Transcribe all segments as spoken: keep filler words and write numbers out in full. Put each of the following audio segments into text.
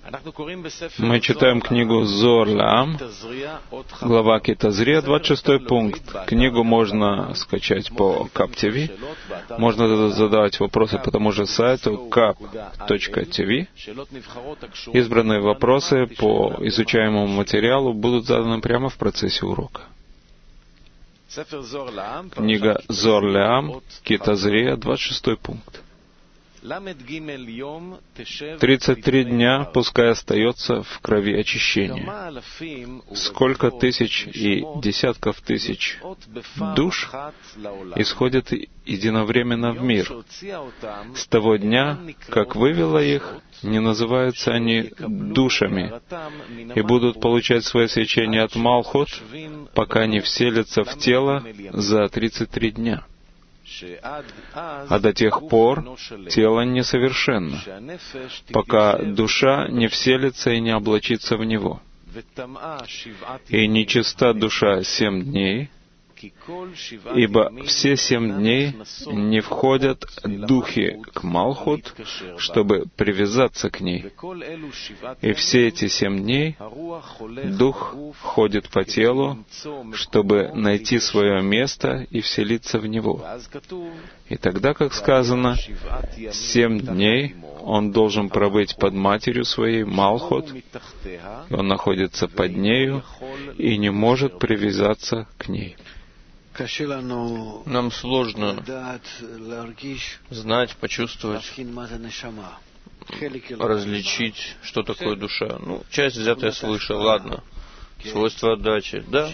Мы читаем книгу Зоар Ле'ам, глава Ки-Тазрия, двадцать шестой пункт. Книгу можно скачать по кап точка ти ви. Можно задавать вопросы по тому же сайту кап точка ти ви. Избранные вопросы по изучаемому материалу будут заданы прямо в процессе урока. Книга Зоар Ле'ам, Ки-Тазрия, двадцать шестой пункт. Тридцать три дня пускай остается в крови очищения. Сколько тысяч и десятков тысяч душ исходят единовременно в мир. С того дня, как вывела их, не называются они душами и будут получать свое свечение от Малхут, пока не вселятся в тело за тридцать три дня. А до тех пор тело несовершенно, пока душа не вселится и не облачится в него. И нечиста душа семь дней, ибо все семь дней не входят духи к Малхут, чтобы привязаться к ней. И все эти семь дней дух ходит по телу, чтобы найти свое место и вселиться в него. И тогда, как сказано, семь дней он должен пробыть под матерью своей, Малхут, и он находится под нею и не может привязаться к ней. Нам сложно знать, почувствовать, различить, что такое душа. Ну, часть взятая свыше, ладно. Свойство отдачи, да.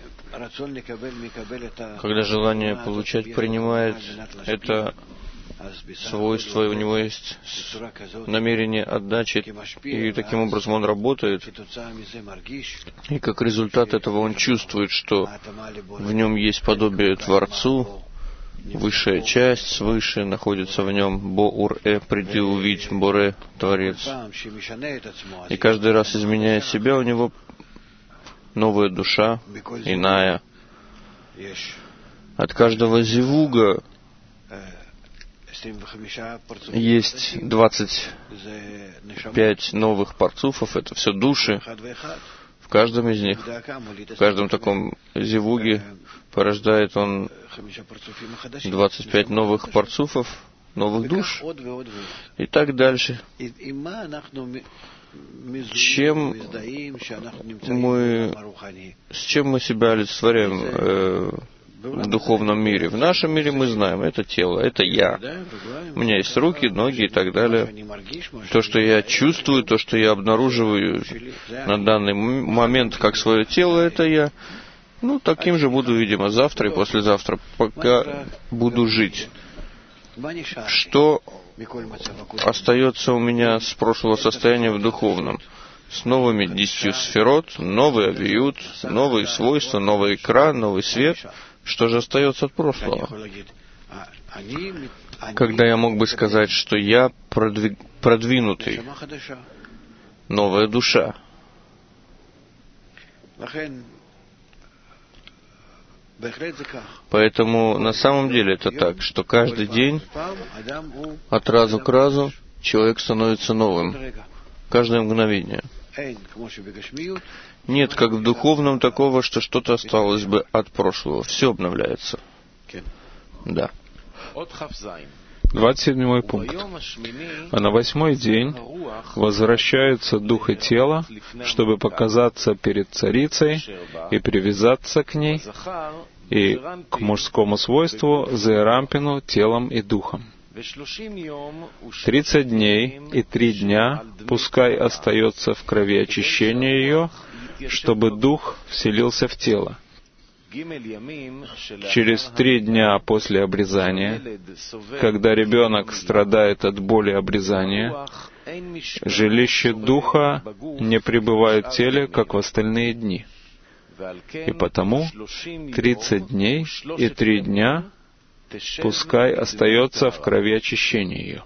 Когда желание получать принимает это свойство, и у него есть намерение отдачи, и таким образом он работает, и как результат этого он чувствует, что в нем есть подобие Творцу, высшая часть свыше находится в нем, Бо-Ур-Э, приди увидь, Боре, Творец. И каждый раз, изменяя себя, у него новая душа, иная. От каждого зивуга есть двадцать пять новых парцуфов, это все души. В каждом из них, в каждом таком зивуге порождает он двадцать пять новых парцуфов, новых душ, и так дальше. Чем мы, с чем мы себя олицетворяем э, в духовном мире? В нашем мире мы знаем, это тело, это я. У меня есть руки, ноги и так далее. То, что я чувствую, то, что я обнаруживаю на данный момент как свое тело, это я. Ну, таким же буду, видимо, завтра и послезавтра, пока буду жить. Что остается у меня с прошлого состояния в духовном? С новыми десятью сферот, новый авиют, новые свойства, новый экран, новый свет. Что же остается от прошлого? Когда я мог бы сказать, что я продвиг... продвинутый, новая душа. Поэтому на самом деле это так, что каждый день от разу к разу человек становится новым. Каждое мгновение. Нет, как в духовном, такого, что что-то осталось бы от прошлого. Все обновляется. Да. двадцать седьмой пункт. А на восьмой день возвращаются дух и тело, чтобы показаться перед царицей и привязаться к ней, и к мужскому свойству Зеэрампину телом и духом. Тридцать дней и три дня пускай остается в крови очищения ее, чтобы дух вселился в тело. Через три дня после обрезания, когда ребенок страдает от боли обрезания, жилище духа не пребывает в теле, как в остальные дни. И потому тридцать дней и три дня пускай остается в крови очищения ее.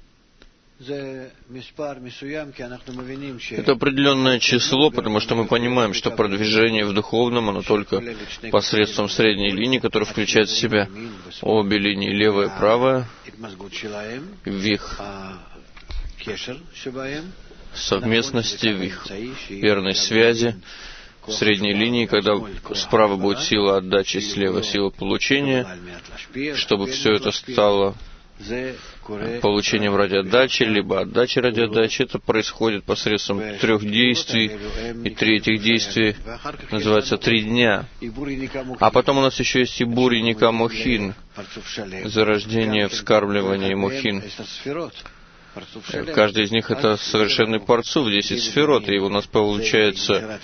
Это определенное число, потому что мы понимаем, что продвижение в духовном, оно только посредством средней линии, которая включает в себя обе линии, левая и правая, в их совместности, в их верной связи, в средней линии, когда справа будет сила отдачи, слева сила получения, чтобы все это стало получением ради отдачи, либо отдачей ради отдачи. Это происходит посредством трех действий, и три этих действия называются три дня. А потом у нас еще есть и бури Ника Мохин, зарождение, вскармливание и Мохин. Каждый из них — это совершенный парцуф, десять сферот, и у нас получается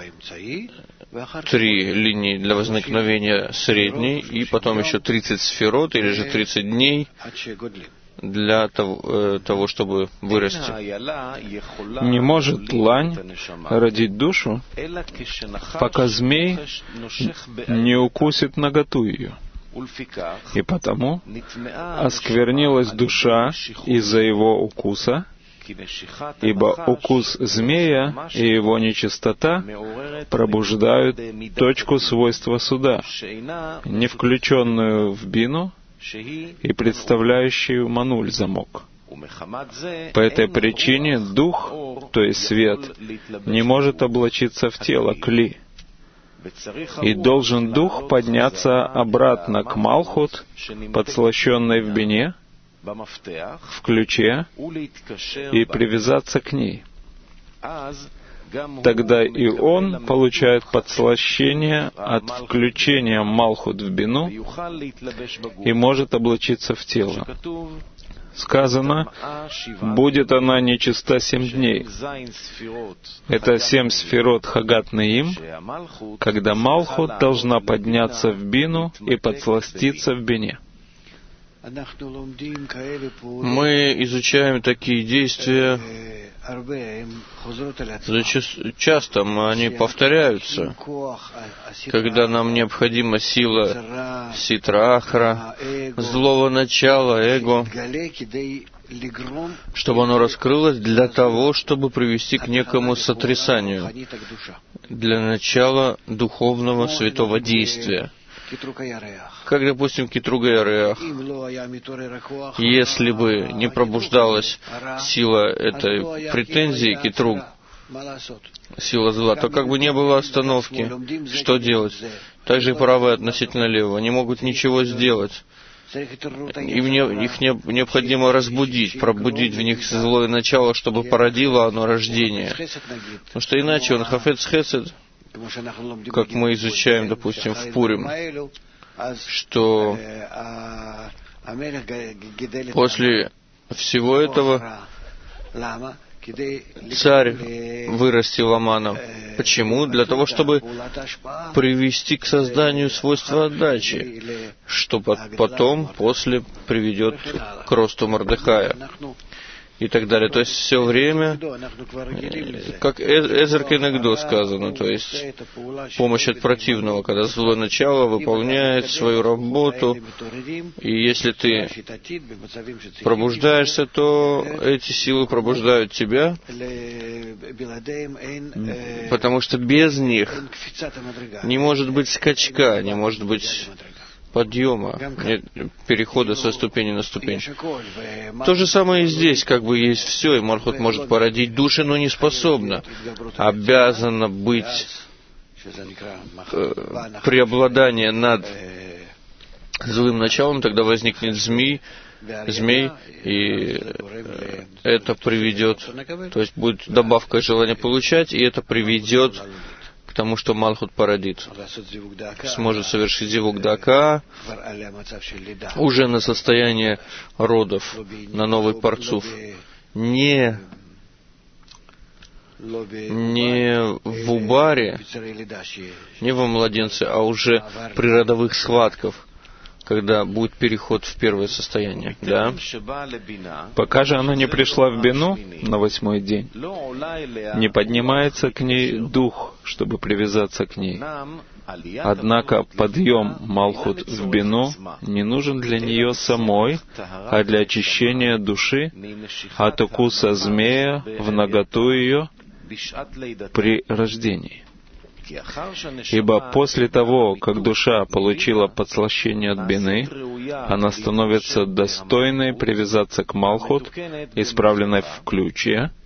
три линии для возникновения средней, и потом еще тридцать сферот, или же тридцать дней для того, э, того, чтобы вырасти. Не может лань родить душу, пока змей не укусит наготу ее. И потому осквернилась душа из-за его укуса, ибо укус змея и его нечистота пробуждают точку свойства суда, не включенную в бину и представляющую мануль замок. По этой причине дух, то есть свет, не может облачиться в тело кли, и должен дух подняться обратно к Малхут, подслащенной в бине, в ключе, и привязаться к ней. Тогда и он получает подслащение от включения Малхут в бину и может облачиться в тело. Сказано, будет она нечиста семь дней. Это семь сферот Хагат Неим, когда Малхут должна подняться в бину и подсластиться в бине. Мы изучаем такие действия, часто они повторяются, когда нам необходима сила ситра-ахра, злого начала, эго, чтобы оно раскрылось для того, чтобы привести к некому сотрясанию, для начала духовного святого действия. Как, допустим, Китруга Яреах. Если бы не пробуждалась сила этой претензии, Китруг, сила зла, то как бы не было остановки. Что делать? Также и правые относительно левого не могут ничего сделать. Им не, их не, необходимо разбудить, пробудить в них злое начало, чтобы породило оно рождение. Потому что иначе он хафец хесед, как мы изучаем, допустим, в Пурим, что после всего этого царь вырастил Амана. Почему? Для того, чтобы привести к созданию свойства отдачи, что потом, после, приведет к росту Мордехая. И так далее. То есть все время, как Эзер Кенегдо сказано, то есть помощь от противного, когда злое начало выполняет свою работу, и если ты пробуждаешься, то эти силы пробуждают тебя, потому что без них не может быть скачка, не может быть подъема, перехода со ступени на ступень. То же самое и здесь, как бы есть все, и Малхут может породить души, но не способна. Обязана быть э, преобладание над злым началом, тогда возникнет змей, змей, и это приведет, то есть будет добавка желания получать, и это приведет к тому, что Малхут породит, сможет совершить зивук дака уже на состояние родов, на новый парцуф. Не, не в убаре, не во младенце, а уже при родовых схватках, когда будет переход в первое состояние. Да? Пока же она не пришла в бину на восьмой день, не поднимается к ней дух, чтобы привязаться к ней. Однако подъем Малхут в бину не нужен для нее самой, а для очищения души от укуса змея в наготу ее при рождении. Ибо после того, как душа получила подслащение от бины, она становится достойной привязаться к Малхут, исправленной в ключе,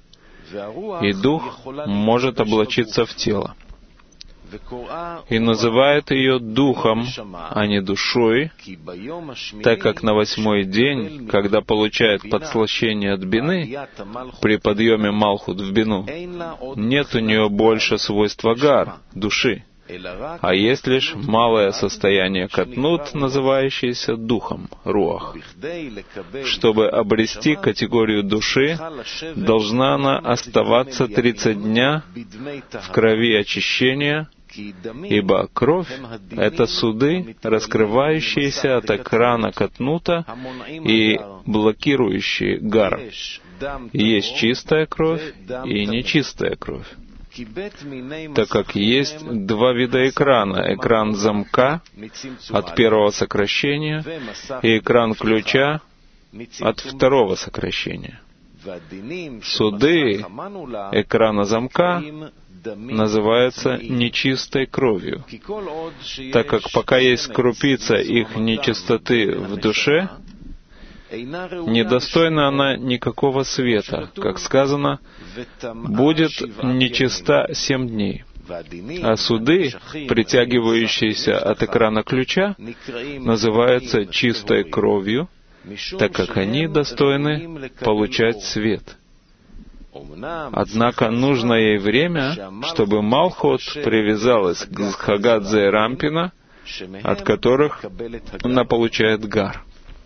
и дух может облачиться в тело. И называет ее духом, а не душой, так как на восьмой день, когда получает подслащение от бины, при подъеме Малхут в бину, нет у нее больше свойства гар, души, а есть лишь малое состояние катнут, называющееся духом, руах. Чтобы обрести категорию души, должна она оставаться тридцать дня в крови очищения, ибо кровь — это суды, раскрывающиеся от экрана катнута и блокирующие гар. Есть чистая кровь и нечистая кровь. Так как есть два вида экрана. Экран замка от первого сокращения и экран ключа от второго сокращения. Суды экрана замка называются нечистой кровью, так как пока есть крупица их нечистоты в душе, недостойна она никакого света, как сказано, будет нечиста семь дней. А суды, притягивающиеся от экрана ключа, называются чистой кровью, так как они достойны получать свет. Однако нужно ей время, чтобы Малхут привязалась к Хагадзе и Рампина, от которых она получает гар.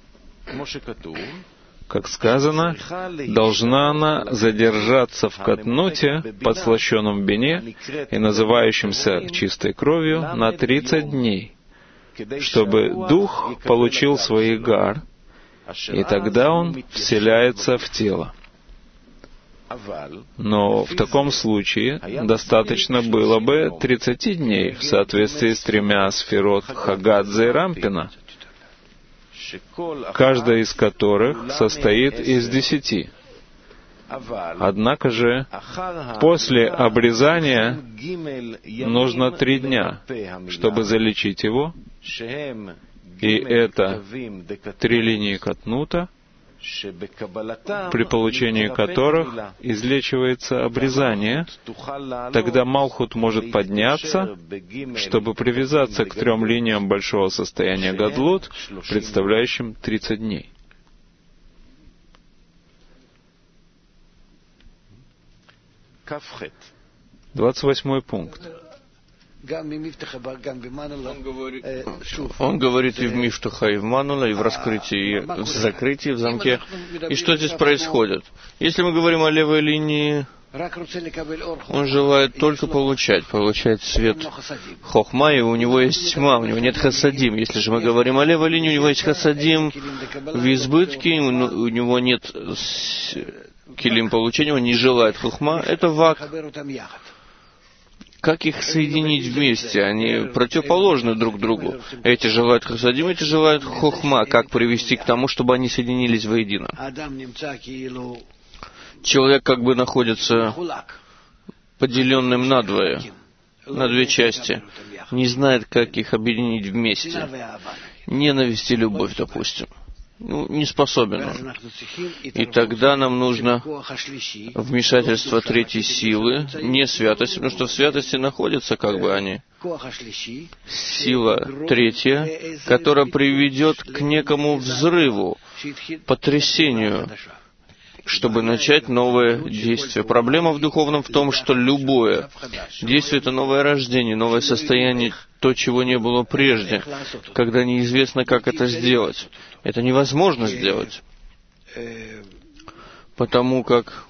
Как сказано, должна она задержаться в катнуте, подслащенном бине и называющемся чистой кровью, на тридцать дней, чтобы дух получил свой гар, и тогда он вселяется в тело. Но в таком случае достаточно было бы тридцати дней в соответствии с тремя сферот Хагадзе и Рампина, каждая из которых состоит из десяти. Однако же после обрезания нужно три дня, чтобы залечить его, и это три линии катнута, при получении которых излечивается обрезание, тогда Малхут может подняться, чтобы привязаться к трем линиям большого состояния Гадлут, представляющим тридцать дней. Двадцать восьмой пункт. Он говорит и в Мифтаха, и в Манула, и в раскрытии, и в закрытии, в замке. И что здесь происходит? Если мы говорим о левой линии, он желает только получать, получать свет хохма, и у него есть тьма, у него нет хасадим. Если же мы говорим о левой линии, у него есть хасадим в избытке, у него нет килим получения, он не желает хохма, это вак. Как их соединить вместе? Они противоположны друг другу. Эти желают хасадим, эти желают хохма. Как привести к тому, чтобы они соединились воедино? Человек как бы находится поделенным надвое, на две части. Не знает, как их объединить вместе. Ненависть и любовь, допустим. Ну, не способен он. И тогда нам нужно вмешательство третьей силы, не святости, потому что в святости находятся как бы они. Сила третья, которая приведет к некому взрыву, потрясению, чтобы начать новое действие. Проблема в духовном в том, что любое действие — это новое рождение, новое состояние, то, чего не было прежде, когда неизвестно, как это сделать. Это невозможно сделать, потому как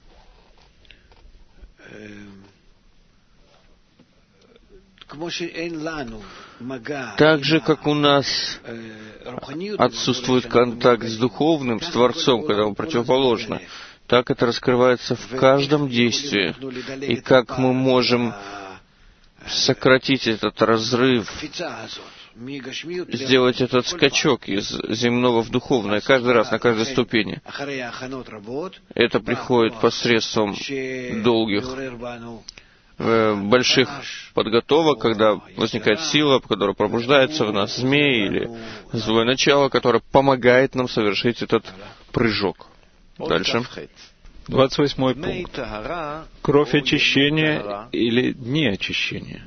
так же, как у нас отсутствует контакт с духовным, с Творцом, когда он противоположно, так это раскрывается в каждом действии. И как мы можем сократить этот разрыв, сделать этот скачок из земного в духовное, каждый раз, на каждой ступени. Это приходит посредством долгих, больших подготовок, когда возникает сила, которая пробуждается в нас, змей или злое начало, которое помогает нам совершить этот прыжок. Дальше. двадцать восьмой пункт. Кровь очищения или дни очищения.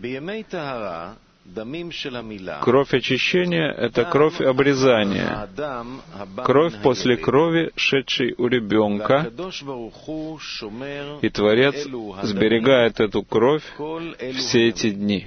Кровь очищения — это кровь обрезания. Кровь после крови, шедшей у ребенка. И Творец сберегает эту кровь все эти дни.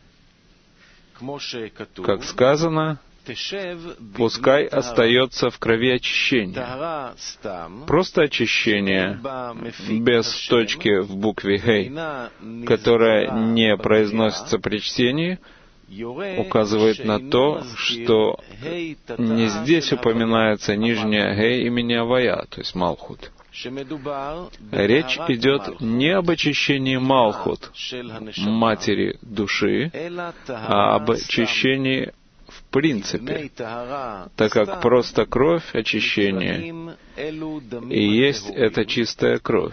Как сказано, пускай остается в крови очищения. Просто очищение, без точки в букве «гей», которая не произносится при чтении, указывает на то, что не здесь упоминается нижняя «гей» имени Авая, то есть Малхут. Речь идет не об очищении Малхут, матери души, а об очищении в принципе, так как просто кровь очищения и есть эта чистая кровь.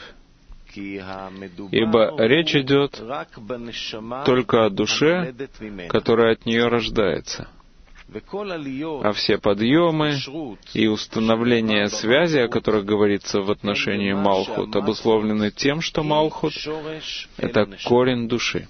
Ибо речь идет только о душе, которая от нее рождается. А все подъемы и установление связи, о которых говорится в отношении Малхут, обусловлены тем, что Малхут — это корень души.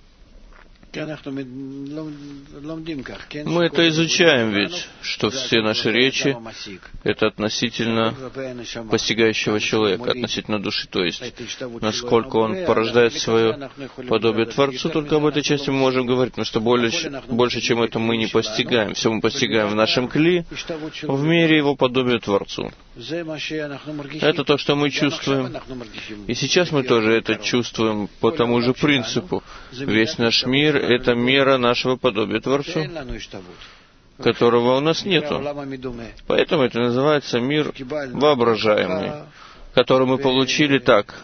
Мы это изучаем ведь, что все наши речи — это относительно постигающего человека, относительно души, то есть насколько он порождает свое подобие Творцу, только об этой части мы можем говорить, потому что больше, больше чем это мы не постигаем. Все мы постигаем в нашем кли, в мире его подобия Творцу. Это то, что мы чувствуем. И сейчас мы тоже это чувствуем по тому же принципу. Весь наш мир — это мера нашего подобия Творцу, которого у нас нету. Поэтому это называется мир воображаемый, который мы получили так,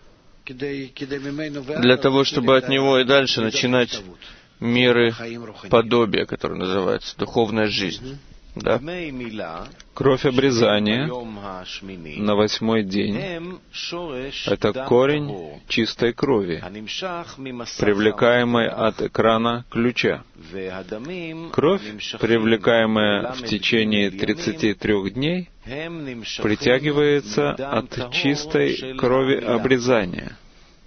для того, чтобы от него и дальше начинать меры подобия, которые называются духовная жизнь. Да. Кровь обрезания на восьмой день — это корень чистой крови, привлекаемой от экрана ключа. Кровь, привлекаемая в течение тридцати трёх дней, притягивается от чистой крови обрезания.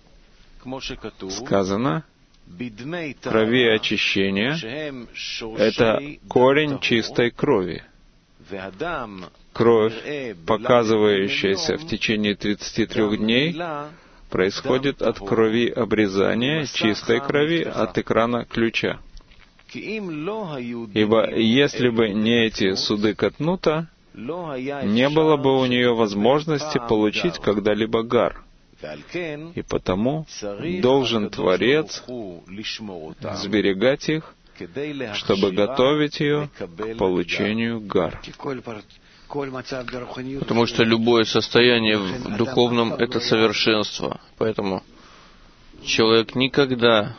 Сказано, крови очищения — это корень чистой крови. Кровь, показывающаяся в течение тридцати трёх дней, происходит от крови обрезания, чистой крови, от экрана ключа. Ибо если бы не эти суды Катнута, не было бы у нее возможности получить когда-либо гар. И потому должен Творец сберегать их, чтобы готовить ее к получению гар. Потому что любое состояние в духовном — это совершенство. Поэтому человек никогда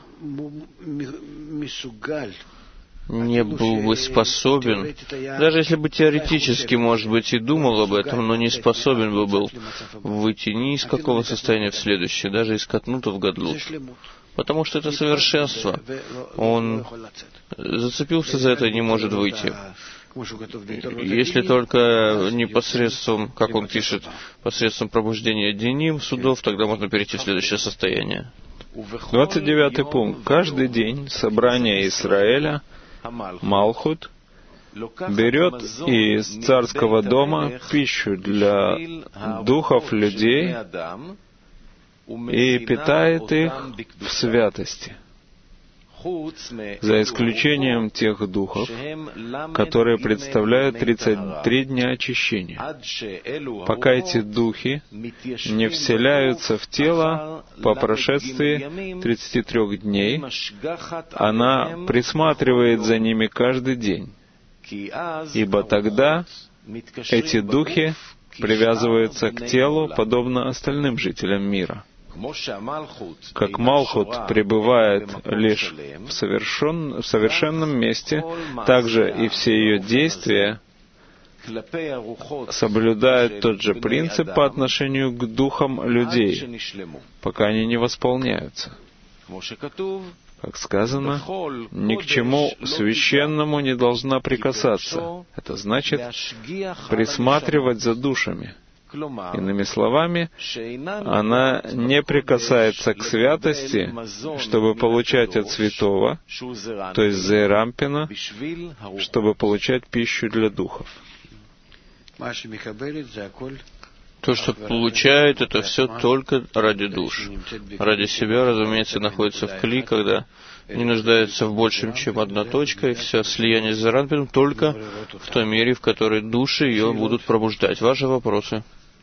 не был бы способен, даже если бы теоретически, может быть, и думал об этом, но не способен бы был выйти ни из какого состояния в следующее, даже из Катнута в Гадлут. Потому что это совершенство. Он зацепился за это и не может выйти. Если только непосредством, как он пишет, посредством пробуждения Диним, судов, тогда можно перейти в следующее состояние. двадцать девятый пункт. Каждый день собрание Израиля, Малхут, берет из царского дома пищу для духов людей и питает их в святости, за исключением тех духов, которые представляют тридцать три дня очищения, пока эти духи не вселяются в тело по прошествии тридцати трёх дней, она присматривает за ними каждый день, ибо тогда эти духи привязываются к телу, подобно остальным жителям мира. Как Малхут пребывает лишь в, совершен, в совершенном месте, также и все ее действия соблюдают тот же принцип по отношению к духам людей, пока они не восполняются. Как сказано, ни к чему священному не должна прикасаться. Это значит присматривать за душами. Иными словами, она не прикасается к святости, чтобы получать от святого, то есть Зеирампина, чтобы получать пищу для духов. То, что получает, это все только ради душ. Ради себя, разумеется, находится в кли, когда не нуждается в большем, чем одна точка, и все слияние с Зеирампином только в той мере, в которой души ее будут пробуждать. Ваши вопросы?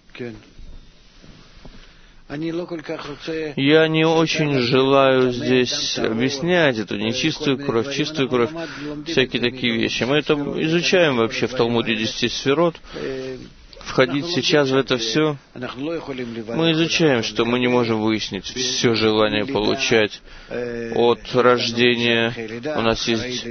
Я не очень желаю здесь объяснять эту нечистую кровь, чистую кровь, всякие такие вещи. Мы это изучаем вообще в Талмуде десяти сферот. Входить сейчас в это все, мы изучаем, что мы не можем выяснить все желание получать от рождения. У нас есть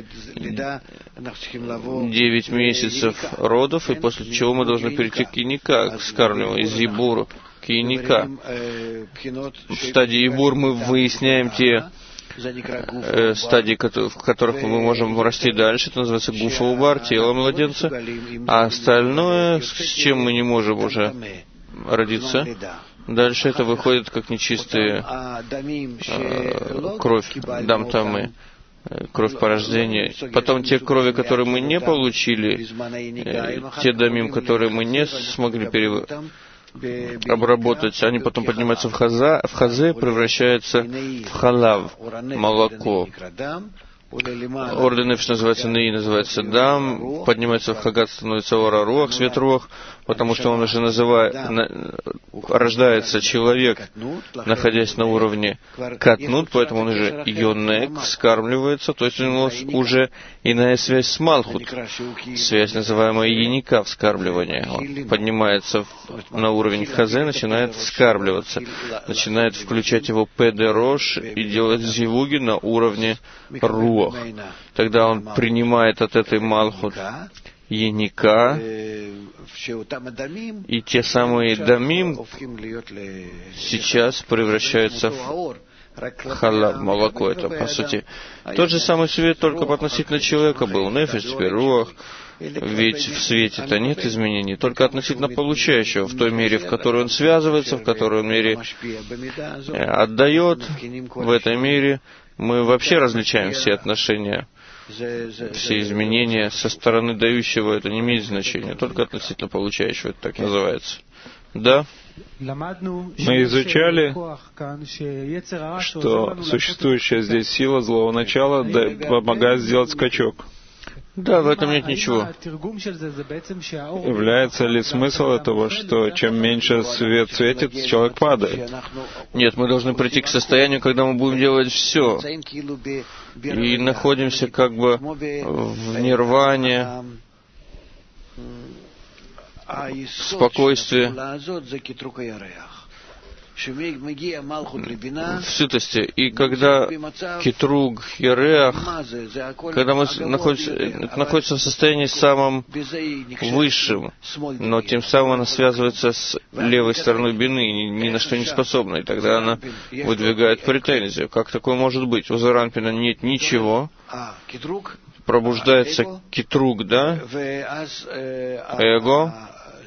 девять месяцев родов, и после чего мы должны перейти к Яника, к вскармливанию, из Ебура к Яника. В стадии Ебур мы выясняем те стадии, в которых мы можем расти дальше, это называется гуфаубар, тело младенца, а остальное, с чем мы не можем уже родиться, дальше это выходит как нечистая э, кровь, дамтамы, кровь порождения. Потом те крови, которые мы не получили, э, те дамим, которые мы не смогли переводить, обработать, они потом поднимаются в, хаза, в хазе, превращаются в халав, молоко. Орден называется Неи, называется Дам, поднимается в Хагат, становится Ора Руах, свет Руах, потому что он уже называет, на, рождается человек, находясь на уровне Катнут, поэтому он уже Йонек, вскармливается, то есть у него уже иная связь с Малхут, связь, называемая Яника, вскармливание. Он поднимается в, на уровень Хазе, начинает вскармливаться, начинает включать его Педерош и делать зивуги на уровне Руах. Тогда он принимает от этой Малхут Яника, и те самые дамим сейчас превращаются в халав, молоко. Это, по сути, тот же самый свет, только относительно человека был. Нефиш, теперь руах. Ведь в свете-то нет изменений, только относительно получающего, в той мере, в которой он связывается, в которой он мере отдает, в этой мере мы вообще различаем все отношения, все изменения со стороны дающего, это не имеет значения, только относительно получающего, это так называется. Да? Мы изучали, что существующая здесь сила злого начала помогает сделать скачок. Да, в этом нет ничего. Является ли смысл этого, что чем меньше свет светит, человек падает? Нет, мы должны прийти к состоянию, когда мы будем делать все. И находимся как бы в нирване, в спокойствии, в сытости. И когда Китруг, Ереах, когда мы находимся, находимся в состоянии самым высшим, но тем самым она связывается с левой стороной бины, ни, ни на что не способна, и тогда она выдвигает претензию. Как такое может быть? У Зеирампина нет ничего, пробуждается Китруг, да, эго,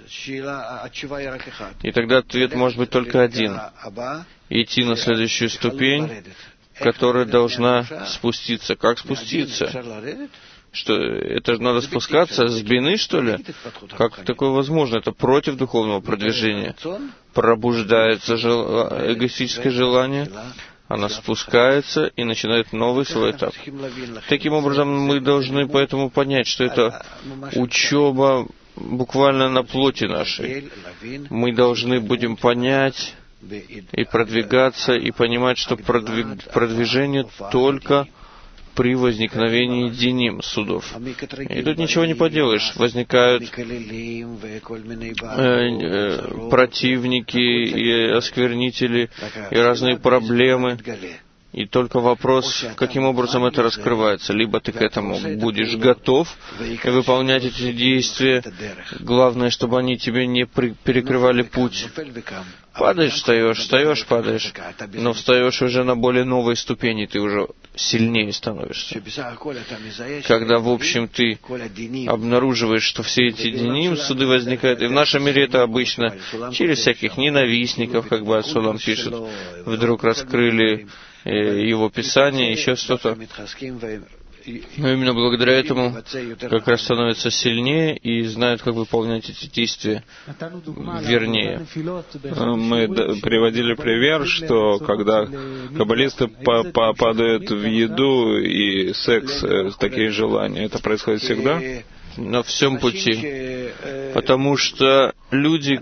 и тогда ответ может быть только один. Идти на следующую ступень, которая должна спуститься. Как спуститься? Что, это же надо спускаться с бины, что ли? Как такое возможно? Это против духовного продвижения. Пробуждается жел... эгоистическое желание, она спускается и начинает новый свой этап. Таким образом, мы должны поэтому понять, что это учеба буквально на плоти нашей. Мы должны будем понять и продвигаться, и понимать, что продвиг... продвижение только при возникновении диним, судов. И тут ничего не поделаешь. Возникают э, э, противники и осквернители, и разные проблемы. И только вопрос, каким образом это раскрывается. Либо ты к этому будешь готов и выполнять эти действия. Главное, чтобы они тебе не при- перекрывали путь. Падаешь, встаешь, встаешь, падаешь, но встаешь уже на более новой ступени, ты уже сильнее становишься. Когда, в общем, ты обнаруживаешь, что все эти диним, суды возникают, и в нашем мире это обычно через всяких ненавистников, как бы Судам пишет, вдруг раскрыли его писание, еще что-то. Но именно благодаря этому как раз становятся сильнее и знают, как выполнять эти действия вернее. Мы приводили пример, что когда каббалисты падают в еду и секс, такие желания, это происходит всегда? На всем пути. Потому что люди...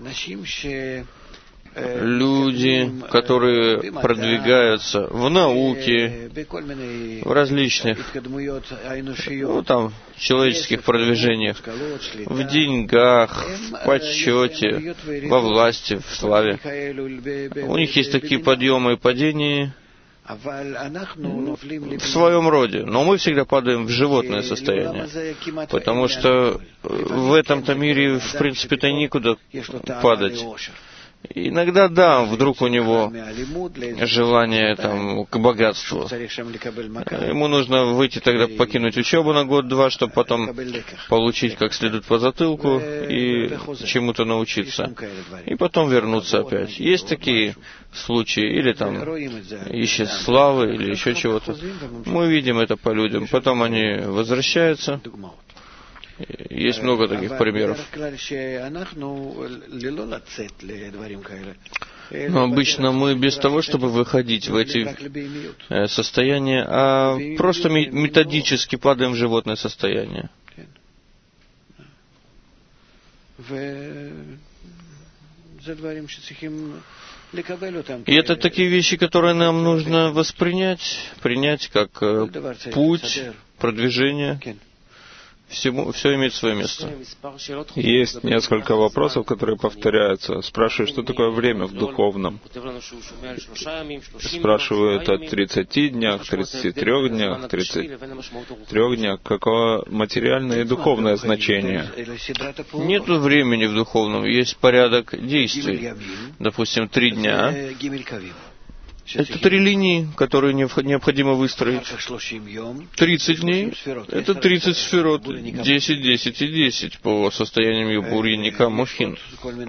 Люди, которые продвигаются в науке, в различных, ну, там, человеческих продвижениях, в деньгах, в почете, во власти, в славе. У них есть такие подъемы и падения в своем роде, но мы всегда падаем в животное состояние, потому что в этом-то мире, в принципе-то, некуда падать. Иногда, да, вдруг у него желание там, к богатству. Ему нужно выйти тогда, покинуть учебу на год-два, чтобы потом получить как следует по затылку и чему-то научиться. И потом вернуться опять. Есть такие случаи, или там ищет славы, или еще чего-то. Мы видим это по людям. Потом они возвращаются. Есть много таких примеров. Но обычно мы без того, чтобы выходить в эти состояния, а просто методически падаем в животное состояние. И это такие вещи, которые нам нужно воспринять, принять как путь продвижения. Всему, все имеет свое место. Есть несколько вопросов, которые повторяются. Спрашивают, что такое время в духовном. Спрашивают о тридцати днях, тридцати трёх днях, тридцати трёх днях. Какое материальное и духовное значение? Нет времени в духовном, есть порядок действий. Допустим, три дня. Это три линии, которые необходимо выстроить. тридцать дней — это тридцать сферот, десять, десять и десять по состоянию бурьяника Мохин.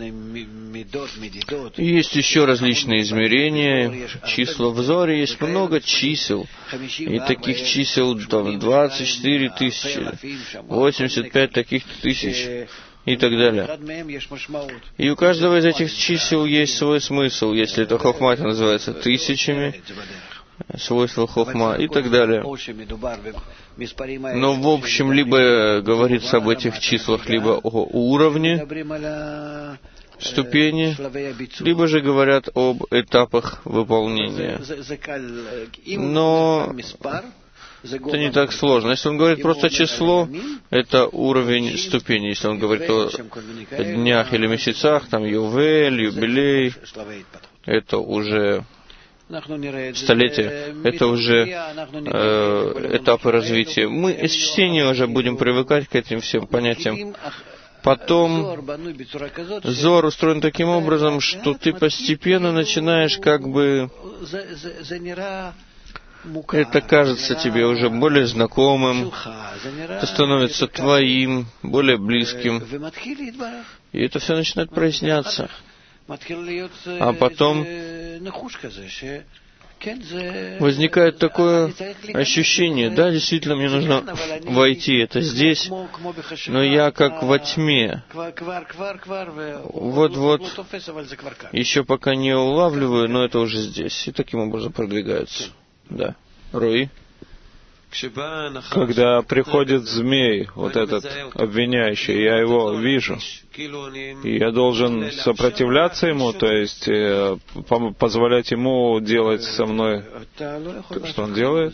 Есть еще различные измерения, числа в Зоре, есть много чисел. И таких чисел там, двадцать четыре тысячи, восемьдесят пять таких тысяч. И так далее. И у каждого из этих чисел есть свой смысл. Если это хохма, это называется тысячами, свойства хохма и так далее. Но в общем, либо говорится об этих числах, либо о уровне, ступени, либо же говорят об этапах выполнения. Но это не так сложно. Если он говорит просто число, это уровень ступени. Если он говорит о днях или месяцах, там ювель, юбилей, это уже столетие, это уже э, этапы развития. Мы из чтения уже будем привыкать к этим всем понятиям. Потом Зор устроен таким образом, что ты постепенно начинаешь как бы... Это кажется тебе уже более знакомым, это становится твоим, более близким, и это все начинает проясняться. А потом возникает такое ощущение, да, действительно, мне нужно войти, это здесь, но я как во тьме. Вот-вот, еще пока не улавливаю, но это уже здесь, и таким образом продвигаются. Да. Руи? Когда приходит змей, вот этот обвиняющий, я его вижу, и я должен сопротивляться ему, то есть э, позволять ему делать со мной то, что он делает?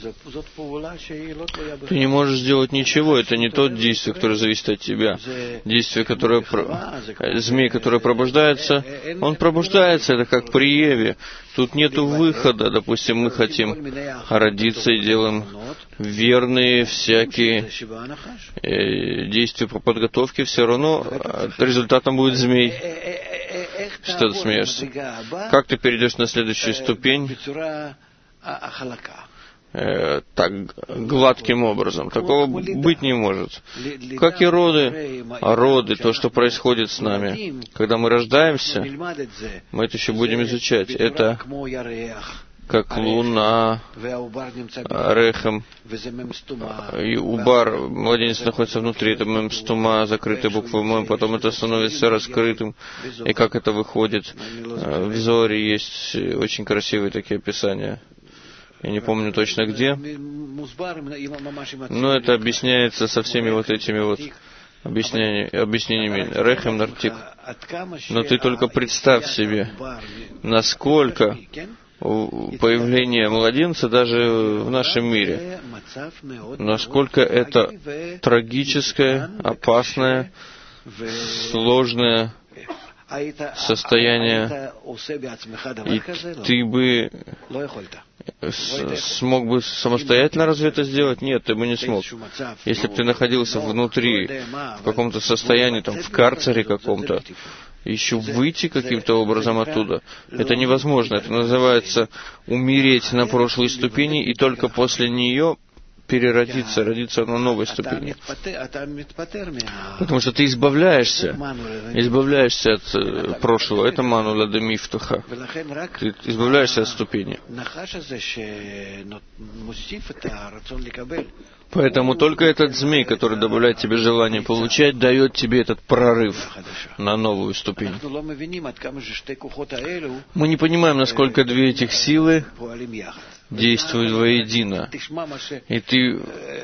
Ты не можешь сделать ничего, это не то действие, которое зависит от тебя. Действие, которое... Змей, который пробуждается, он пробуждается, это как при Еве. Тут нету выхода. Допустим, мы хотим родиться и делаем верные всякие э, действия по подготовке, все равно результатом будет змей. Что ты смеешься? Как ты перейдешь на следующую ступень э, так гладким образом? Такого быть не может. Как и роды, а роды, то, что происходит с нами, когда мы рождаемся, мы это еще будем изучать. Это как луна, рехем, и убар, младенец находится внутри, это мемстума, закрытая буква мем, потом это становится раскрытым, и как это выходит. В Зоре есть очень красивые такие описания. Я не помню точно где, но это объясняется со всеми вот этими вот объяснениями, объяснениями рехем нартик. Но ты только представь себе, насколько появление младенца даже в нашем мире, насколько это трагическое, опасное, сложное состояние, и ты бы смог бы самостоятельно разве это сделать? Нет, ты бы не смог. Если бы ты находился внутри, в каком-то состоянии, там, в карцере каком-то, еще выйти каким-то образом оттуда, это невозможно. Это называется умереть на прошлой ступени, и только после нее переродиться, родиться на новой ступени. Потому что ты избавляешься, избавляешься от э, прошлого. Это манула де мифтуха. Ты избавляешься от ступени. Поэтому только этот змей, который добавляет тебе желание получать, дает тебе этот прорыв на новую ступень. Мы не понимаем, насколько две этих силы действуют воедино. И ты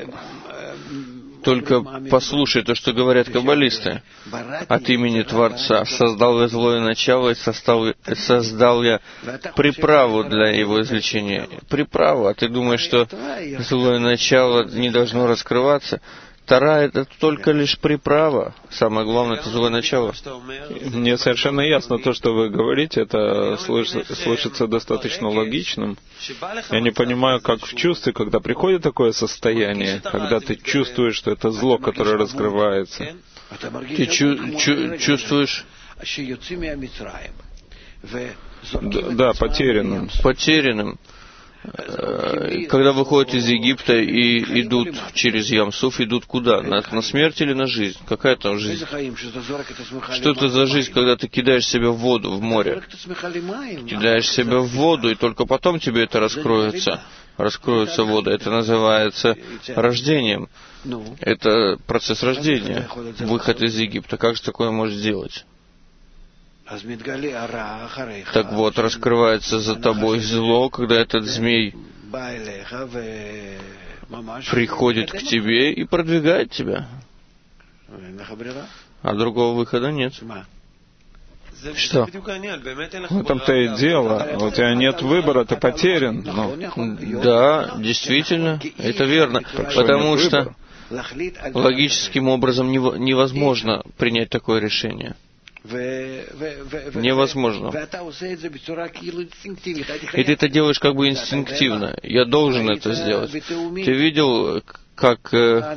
только послушай то, что говорят каббалисты. От имени Творца создал я злое начало и создал, создал я приправу для его излечения. Приправу, а ты думаешь, что злое начало не должно раскрываться? Тара — это только лишь приправа. Самое главное — это злое начало. Мне совершенно ясно то, что вы говорите. Это слыш- слышится достаточно логичным. Я не понимаю, как в чувстве, когда приходит такое состояние, когда ты чувствуешь, что это зло, которое раскрывается. Ты чу- чу- чувствуешь... Да, да, потерянным. Потерянным. Когда выходят из Египта и идут через Ямсуф, идут куда? На, на смерть или на жизнь? Какая там жизнь? Что это за жизнь, когда ты кидаешь себя в воду, в море? Кидаешь себя в воду, и только потом тебе это раскроется. Раскроется вода. Это называется рождением. Это процесс рождения. Выход из Египта. Как же такое можешь сделать? Так вот, раскрывается за тобой зло, когда этот змей приходит к тебе и продвигает тебя. А другого выхода нет. Что? В этом-то и дело. У тебя нет выбора, ты потерян. Ну. Да, действительно, это верно. Потому что логическим образом невозможно принять такое решение. Невозможно. И ты это делаешь как бы инстинктивно. Я должен это сделать. Ты видел, как э,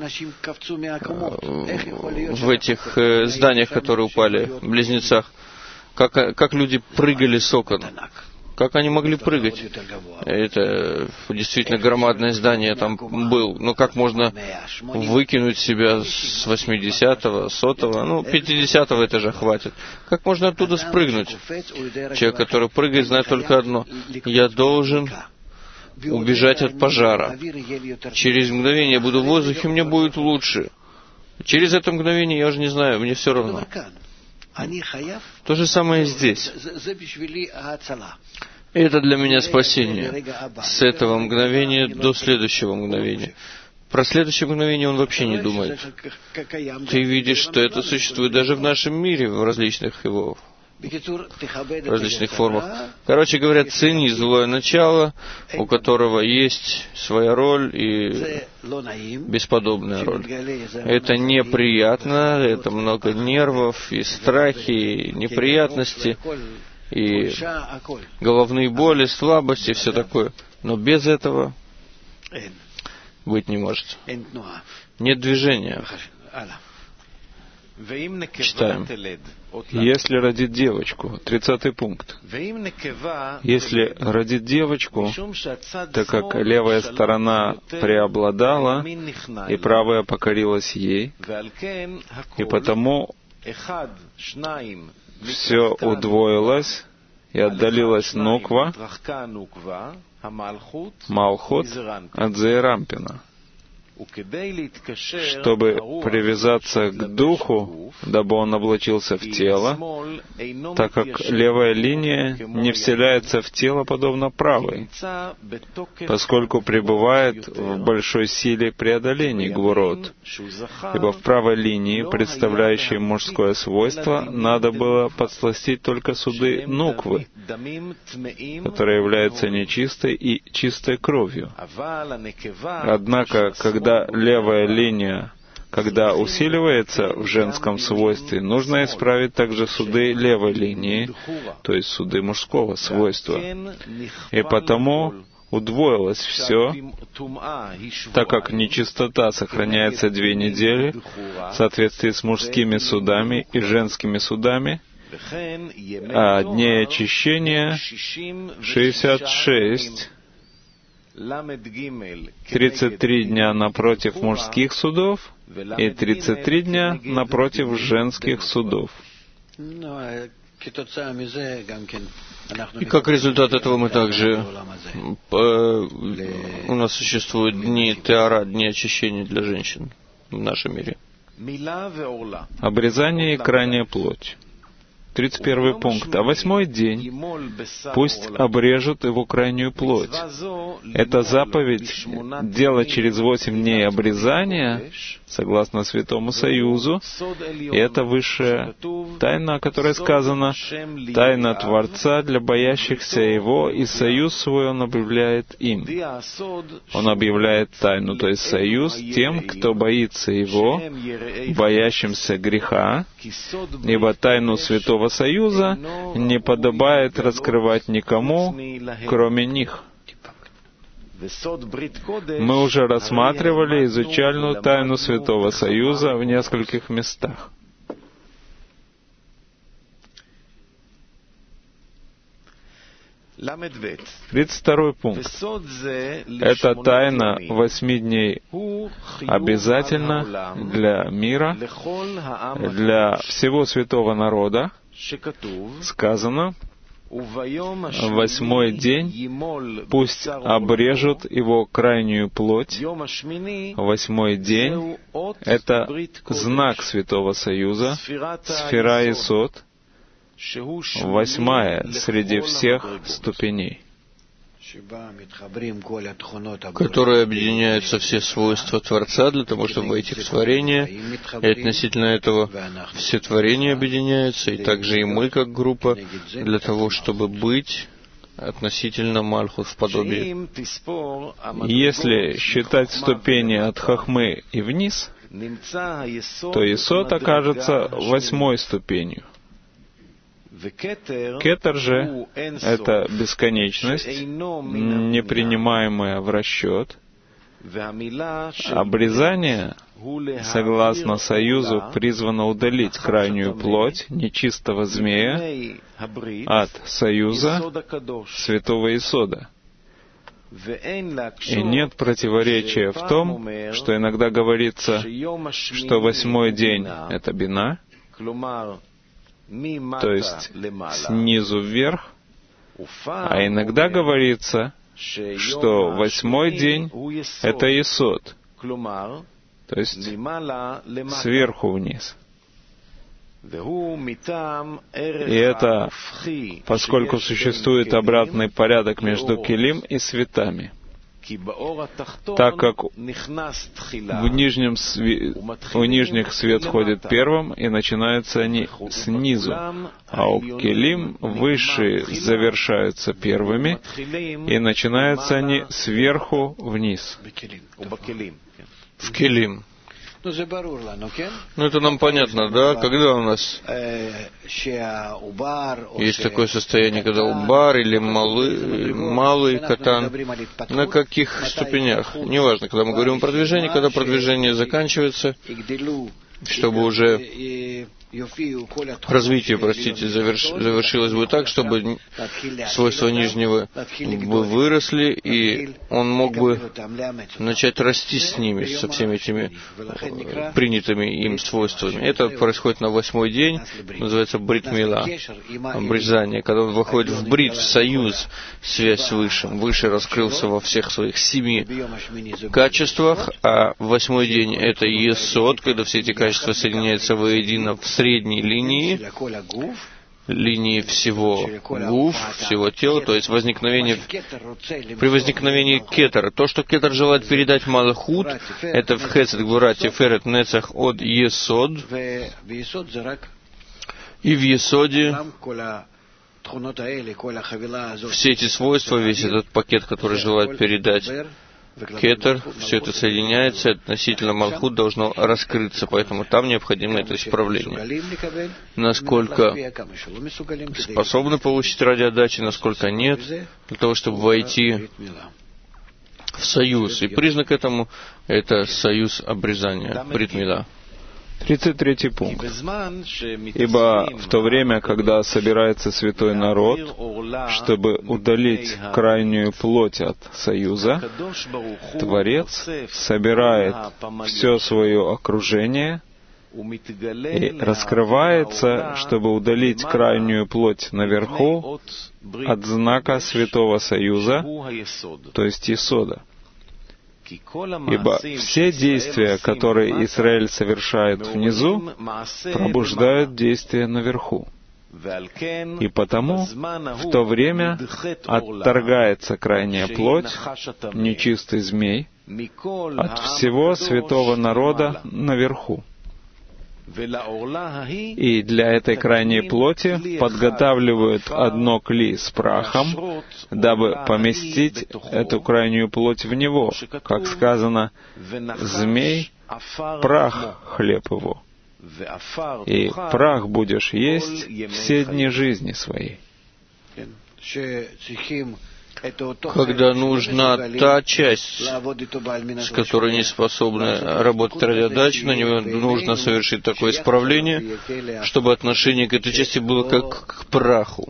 в этих э, зданиях, которые упали, в Близнецах, как, как люди прыгали с окон? Как они могли прыгать? Это действительно громадное здание там был. Но как можно выкинуть себя с восьмидесятого, сотого, ну, пятидесятого этажа хватит? Как можно оттуда спрыгнуть? Человек, который прыгает, знает только одно. Я должен убежать от пожара. Через мгновение я буду в воздухе, мне будет лучше. Через это мгновение я уже не знаю, мне все равно. То же самое и здесь. Это для меня спасение. С этого мгновения до следующего мгновения. Про следующее мгновение он вообще не думает. Ты видишь, что это существует даже в нашем мире, в различных его в различных формах. Короче говоря, цени злое начало, у которого есть своя роль и бесподобная роль. Это неприятно, это много нервов, и страхи, и неприятности, и головные боли, слабости, все такое. Но без этого быть не может. Нет движения. Читаем. Если родит девочку, тридцатый пункт. Если родит девочку, так как левая сторона преобладала, и правая покорилась ей, и потому все удвоилось, и отдалилась нуква, Малхут, от Зеирампина, чтобы привязаться к духу, дабы он облачился в тело, так как левая линия не вселяется в тело подобно правой, поскольку пребывает в большой силе преодоления гвурот. Ибо в правой линии, представляющей мужское свойство, надо было подсластить только суды нуквы, которая является нечистой и чистой кровью. Однако, когда Когда левая линия, когда усиливается в женском свойстве, нужно исправить также суды левой линии, то есть суды мужского свойства. И потому удвоилось все, так как нечистота сохраняется две недели в соответствии с мужскими судами и женскими судами, а дней очищения шестьдесят шесть, тридцать три дня напротив мужских судов и тридцать три дня напротив женских судов. И как результат этого мы также... Э, у нас существуют дни теара, дни очищения для женщин в нашем мире. Обрезание и крайняя плоть. тридцать первый пункт. А восьмой день пусть обрежут его крайнюю плоть. Эта заповедь делать через восемь дней обрезания, согласно Святому Союзу, и это высшая тайна, о которой сказано, тайна Творца для боящихся Его, и союз свой Он объявляет им. Он объявляет тайну, то есть союз, тем, кто боится Его, боящимся греха, ибо тайну Святого Союза не подобает раскрывать никому, кроме них. Мы уже рассматривали изучальную тайну Святого Союза в нескольких местах. тридцать второй пункт. Эта тайна восьми дней обязательно для мира, для всего святого народа. Сказано, в восьмой день пусть обрежут его крайнюю плоть. Восьмой день — это знак Святого Союза, сфера Есод, восьмая среди всех ступеней, которые объединяются все свойства Творца для того, чтобы войти в творение, и относительно этого все творения объединяются, и также и мы, как группа, для того, чтобы быть относительно Мальхут в подобии. Если считать ступени от Хахмы и вниз, то Есод окажется восьмой ступенью. Кетер же — это бесконечность, непринимаемая в расчет. Обрезание, согласно Союзу, призвано удалить крайнюю плоть нечистого змея от Союза Святого Есода. И нет противоречия в том, что иногда говорится, что восьмой день — это бина, то есть снизу вверх, а иногда говорится, что восьмой день — это Есод, то есть сверху вниз. И это поскольку существует обратный порядок между келим и светами, так как в нижнем све... у нижних свет ходит первым, и начинаются они снизу, а у келим высшие завершаются первыми, и начинаются они сверху вниз. В келим. Ну, это нам понятно, да? Когда у нас есть такое состояние, когда убар или малый, малый катан, на каких ступенях? Неважно, когда мы говорим о продвижении, когда продвижение заканчивается, чтобы уже развитие, простите, заверш, завершилось бы так, чтобы свойства нижнего бы выросли, и он мог бы начать расти с ними, со всеми этими принятыми им свойствами. Это происходит на восьмой день, называется брит мила, обрезание, когда он выходит в брит, в союз, связь с Высшим. Выше раскрылся во всех своих семи качествах, а восьмой день — это есод, когда все эти качества соединяются воедино в средней линии, линии всего гуф, всего тела, то есть возникновение, при возникновении кетера. То, что кетер желает передать малахут, это в хесед, гвура, тиферет, нецах от есод, и в есоде все эти свойства, весь этот пакет, который желает передать кетер, все это соединяется, относительно малхут должно раскрыться, поэтому там необходимо это исправление. Насколько способны получить ради отдачи, насколько нет, для того, чтобы войти в союз. И признак этому — это союз обрезания, брит мила. тридцать третий пункт. «Ибо в то время, когда собирается святой народ, чтобы удалить крайнюю плоть от союза, Творец собирает все свое окружение и раскрывается, чтобы удалить крайнюю плоть наверху от знака Святого Союза, то есть Есода. Ибо все действия, которые Израиль совершает внизу, пробуждают действия наверху. И потому в то время отторгается крайняя плоть, нечистый змей, от всего святого народа наверху. И для этой крайней плоти подготавливают одно кли с прахом, дабы поместить эту крайнюю плоть в него. Как сказано, «Змей — прах хлеб его, и прах будешь есть все дни жизни своей». Когда нужна та часть, с которой не способны работать ради отдачи, на нее нужно совершить такое исправление, чтобы отношение к этой части было как к праху,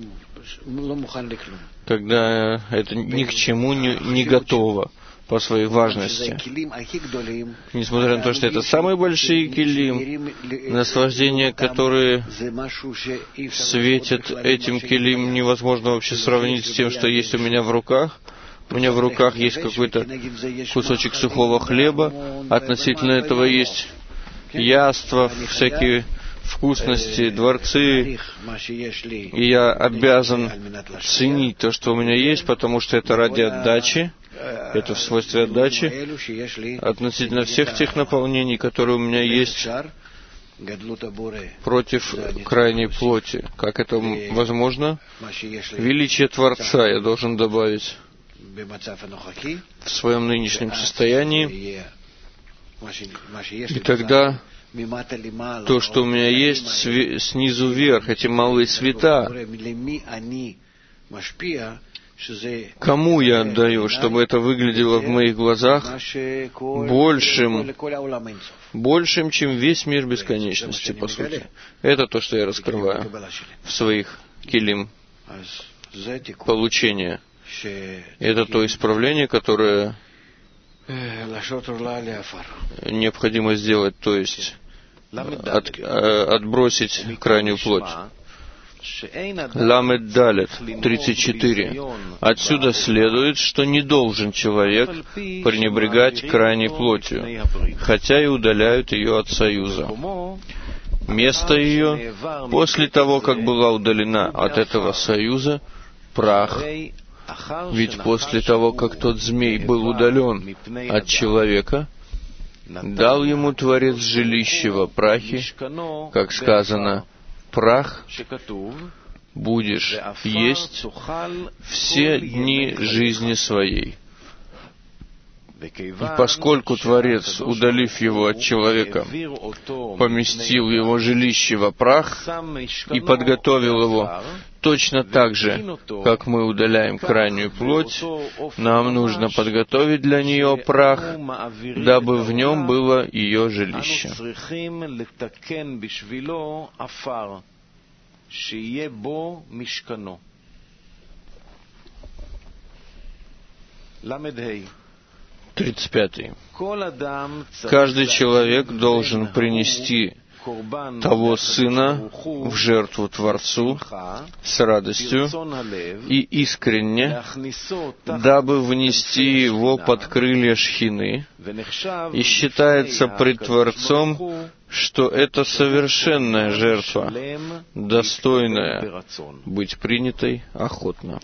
когда это ни к чему не, не готово по своей важности. Несмотря на то, что это самые большие килим, наслаждения, которые светят этим килим, невозможно вообще сравнить с тем, что есть у меня в руках. У меня в руках есть какой-то кусочек сухого хлеба, относительно этого есть яства, всякие вкусности, дворцы, и я обязан ценить то, что у меня есть, потому что это ради отдачи, это в свойстве отдачи, относительно всех тех наполнений, которые у меня есть против крайней плоти. Как это возможно? Величие Творца я должен добавить в своем нынешнем состоянии, и тогда то, что у меня есть, снизу вверх, эти малые света, кому я отдаю, чтобы это выглядело в моих глазах большим, большим, чем весь мир бесконечности, по сути. Это то, что я раскрываю в своих килим получения. Это то исправление, которое необходимо сделать, то есть от, отбросить крайнюю плоть. Ламед Далет, тридцать четыре. Отсюда следует, что не должен человек пренебрегать крайней плотью, хотя и удаляют ее от союза. Место ее, после того, как была удалена от этого союза, прах. Ведь после того, как тот змей был удален от человека, дал ему Творец жилище во прахе, как сказано, прах будешь есть все дни жизни своей. И поскольку Творец, удалив его от человека, поместил его жилище во прах и подготовил его точно так же, как мы удаляем крайнюю плоть, нам нужно подготовить для нее прах, дабы в нем было ее жилище. тридцать пятый. Каждый человек должен принести того сына в жертву Творцу с радостью и искренне, дабы внести его под крылья Шхины, и считается пред Творцом, что это совершенная жертва, достойная быть принятой охотно.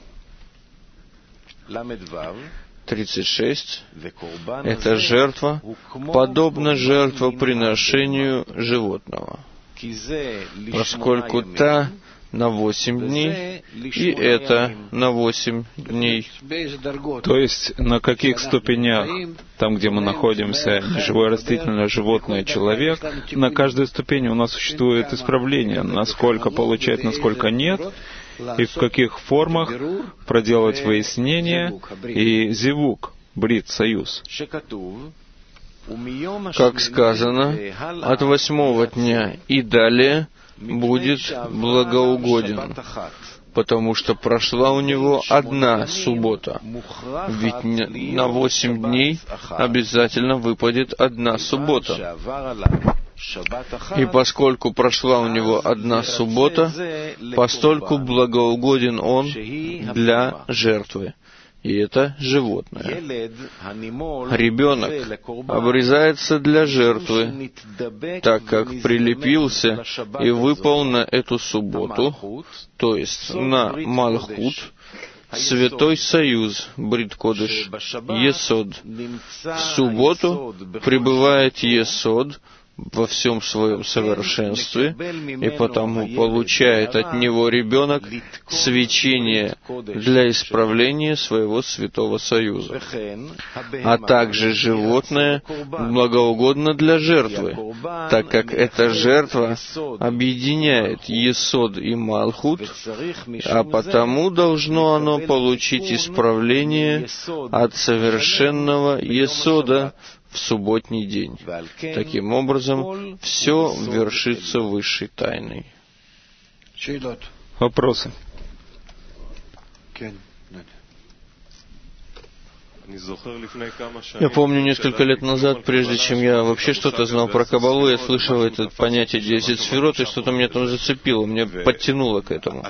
тридцать шесть. Эта жертва подобна жертвоприношению животного, поскольку та на восемь дней, и это на восемь дней. То есть на каких ступенях, там, где мы находимся, живое растительное, животное, человек, на каждой ступени у нас существует исправление, насколько получать, насколько нет, и в каких формах проделать выяснение и зивук, брит, союз. Как сказано, от восьмого дня и далее будет благоугоден, потому что прошла у него одна суббота. Ведь на восемь дней обязательно выпадет одна суббота. И поскольку прошла у него одна суббота, постольку благоугоден он для жертвы. И это животное. Ребенок обрезается для жертвы, так как прилепился и выпал на эту субботу, то есть на Малхут, Святой Союз, Брит Кодеш, Есод. В субботу пребывает Есод во всем своем совершенстве, и потому получает от него ребенок свечение для исправления своего святого союза. А также животное благоугодно для жертвы, так как эта жертва объединяет Есод и Малхут, а потому должно оно получить исправление от совершенного Есода в субботний день. Таким образом, все вершится высшей тайной. Вопросы? Я помню, несколько лет назад, прежде чем я вообще что-то знал про Каббалу, я слышал это понятие десять сферот, и что-то меня там зацепило, меня подтянуло к этому.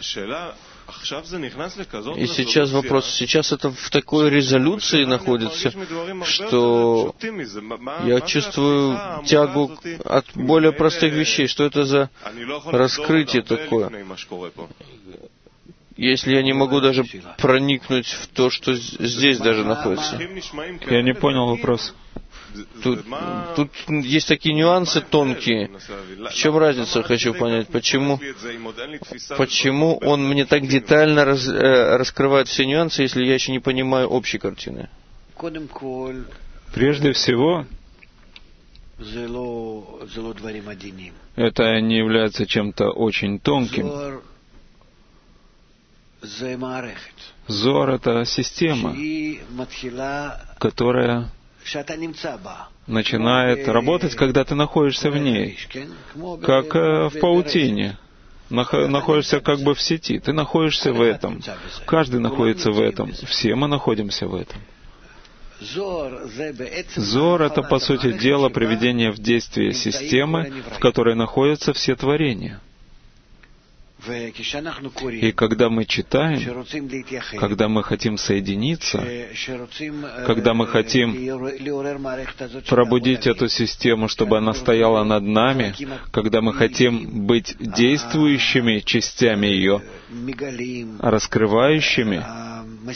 И сейчас вопрос, сейчас это в такой резолюции находится, что я чувствую тягу от более простых вещей. Что это за раскрытие такое? Если я не могу даже проникнуть в то, что здесь даже находится. Я не понял вопрос. Тут, тут есть такие нюансы тонкие. В чем разница, хочу понять, почему, почему он мне так детально раз, э, раскрывает все нюансы, если я еще не понимаю общей картины? Прежде всего, это не является чем-то очень тонким. Зор — это система, которая начинает работать, когда ты находишься в ней, как в паутине. Находишься как бы в сети. Ты находишься в этом. Каждый находится в этом. Все мы находимся в этом. Зор — это, по сути дела, приведение в действие системы, в которой находятся все творения. И когда мы читаем, когда мы хотим соединиться, когда мы хотим пробудить эту систему, чтобы она стояла над нами, когда мы хотим быть действующими частями ее, раскрывающими,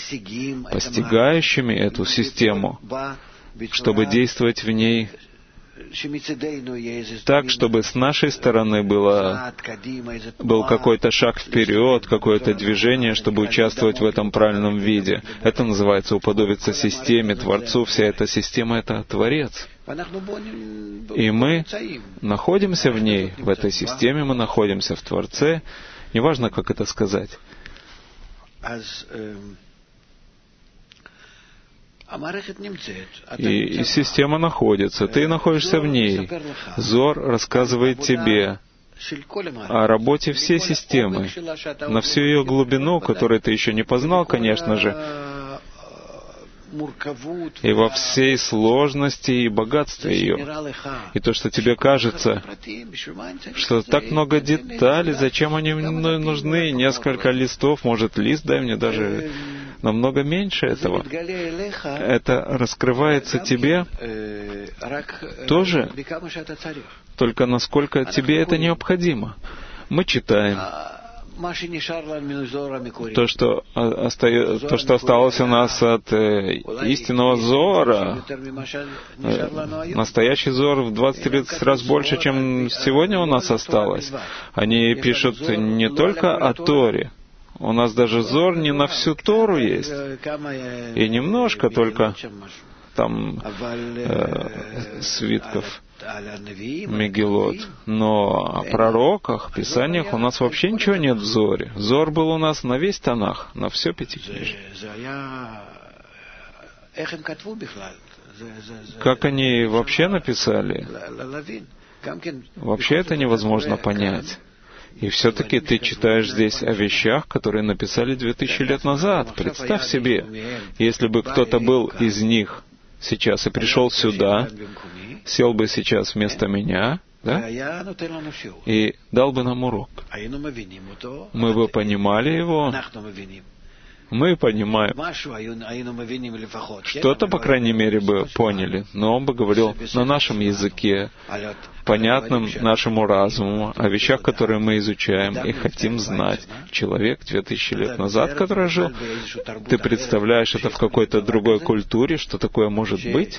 постигающими эту систему, чтобы действовать в ней так, чтобы с нашей стороны было, был какой-то шаг вперед, какое-то движение, чтобы участвовать в этом правильном виде. Это называется уподобиться системе, Творцу. Вся эта система — это Творец. И мы находимся в ней, в этой системе, мы находимся в Творце. Неважно, как это сказать. И, и система находится, ты находишься в ней. Зор рассказывает тебе о работе всей системы, на всю ее глубину, которую ты еще не познал, конечно же, и во всей сложности и богатстве ее. И то, что тебе кажется, что так много деталей, зачем они нужны, несколько листов, может, лист дай мне даже намного меньше этого. Это раскрывается тебе тоже, только насколько тебе это необходимо. Мы читаем. То, что, оста... то, что осталось у нас от э, истинного Зора, э, настоящий Зор в двадцать раз больше, чем сегодня у нас осталось. Они пишут не только о Торе. У нас даже Зор не на всю Тору есть. И немножко только там э, свитков Мегилот. Но о пророках, писаниях у нас вообще ничего нет в Зоре. Зор был у нас на весь Танах, на все Пятикнижие. Как они вообще написали? Вообще это невозможно понять. И все-таки ты читаешь здесь о вещах, которые написали две тысячи лет назад. Представь себе, если бы кто-то был из них сейчас и пришел сюда, сел бы сейчас вместо меня, да, и дал бы нам урок. Мы бы понимали его. Мы понимаем. Что-то, по крайней мере, бы поняли, но он бы говорил на нашем языке, понятным нашему разуму, о вещах, которые мы изучаем и хотим знать. Человек две тысячи лет назад, который жил, ты представляешь это в какой-то другой культуре, что такое может быть?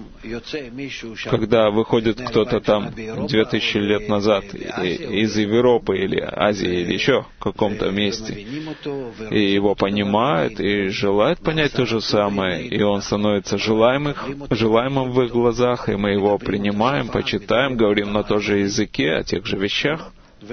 Когда выходит кто-то там две тысячи лет назад из Европы или Азии или еще в каком-то месте, и его понимают, и желают понять то же самое, и он становится желаемым, желаемым в их глазах, и мы его принимаем, почитаем, говорим на том же языке, о тех же вещах.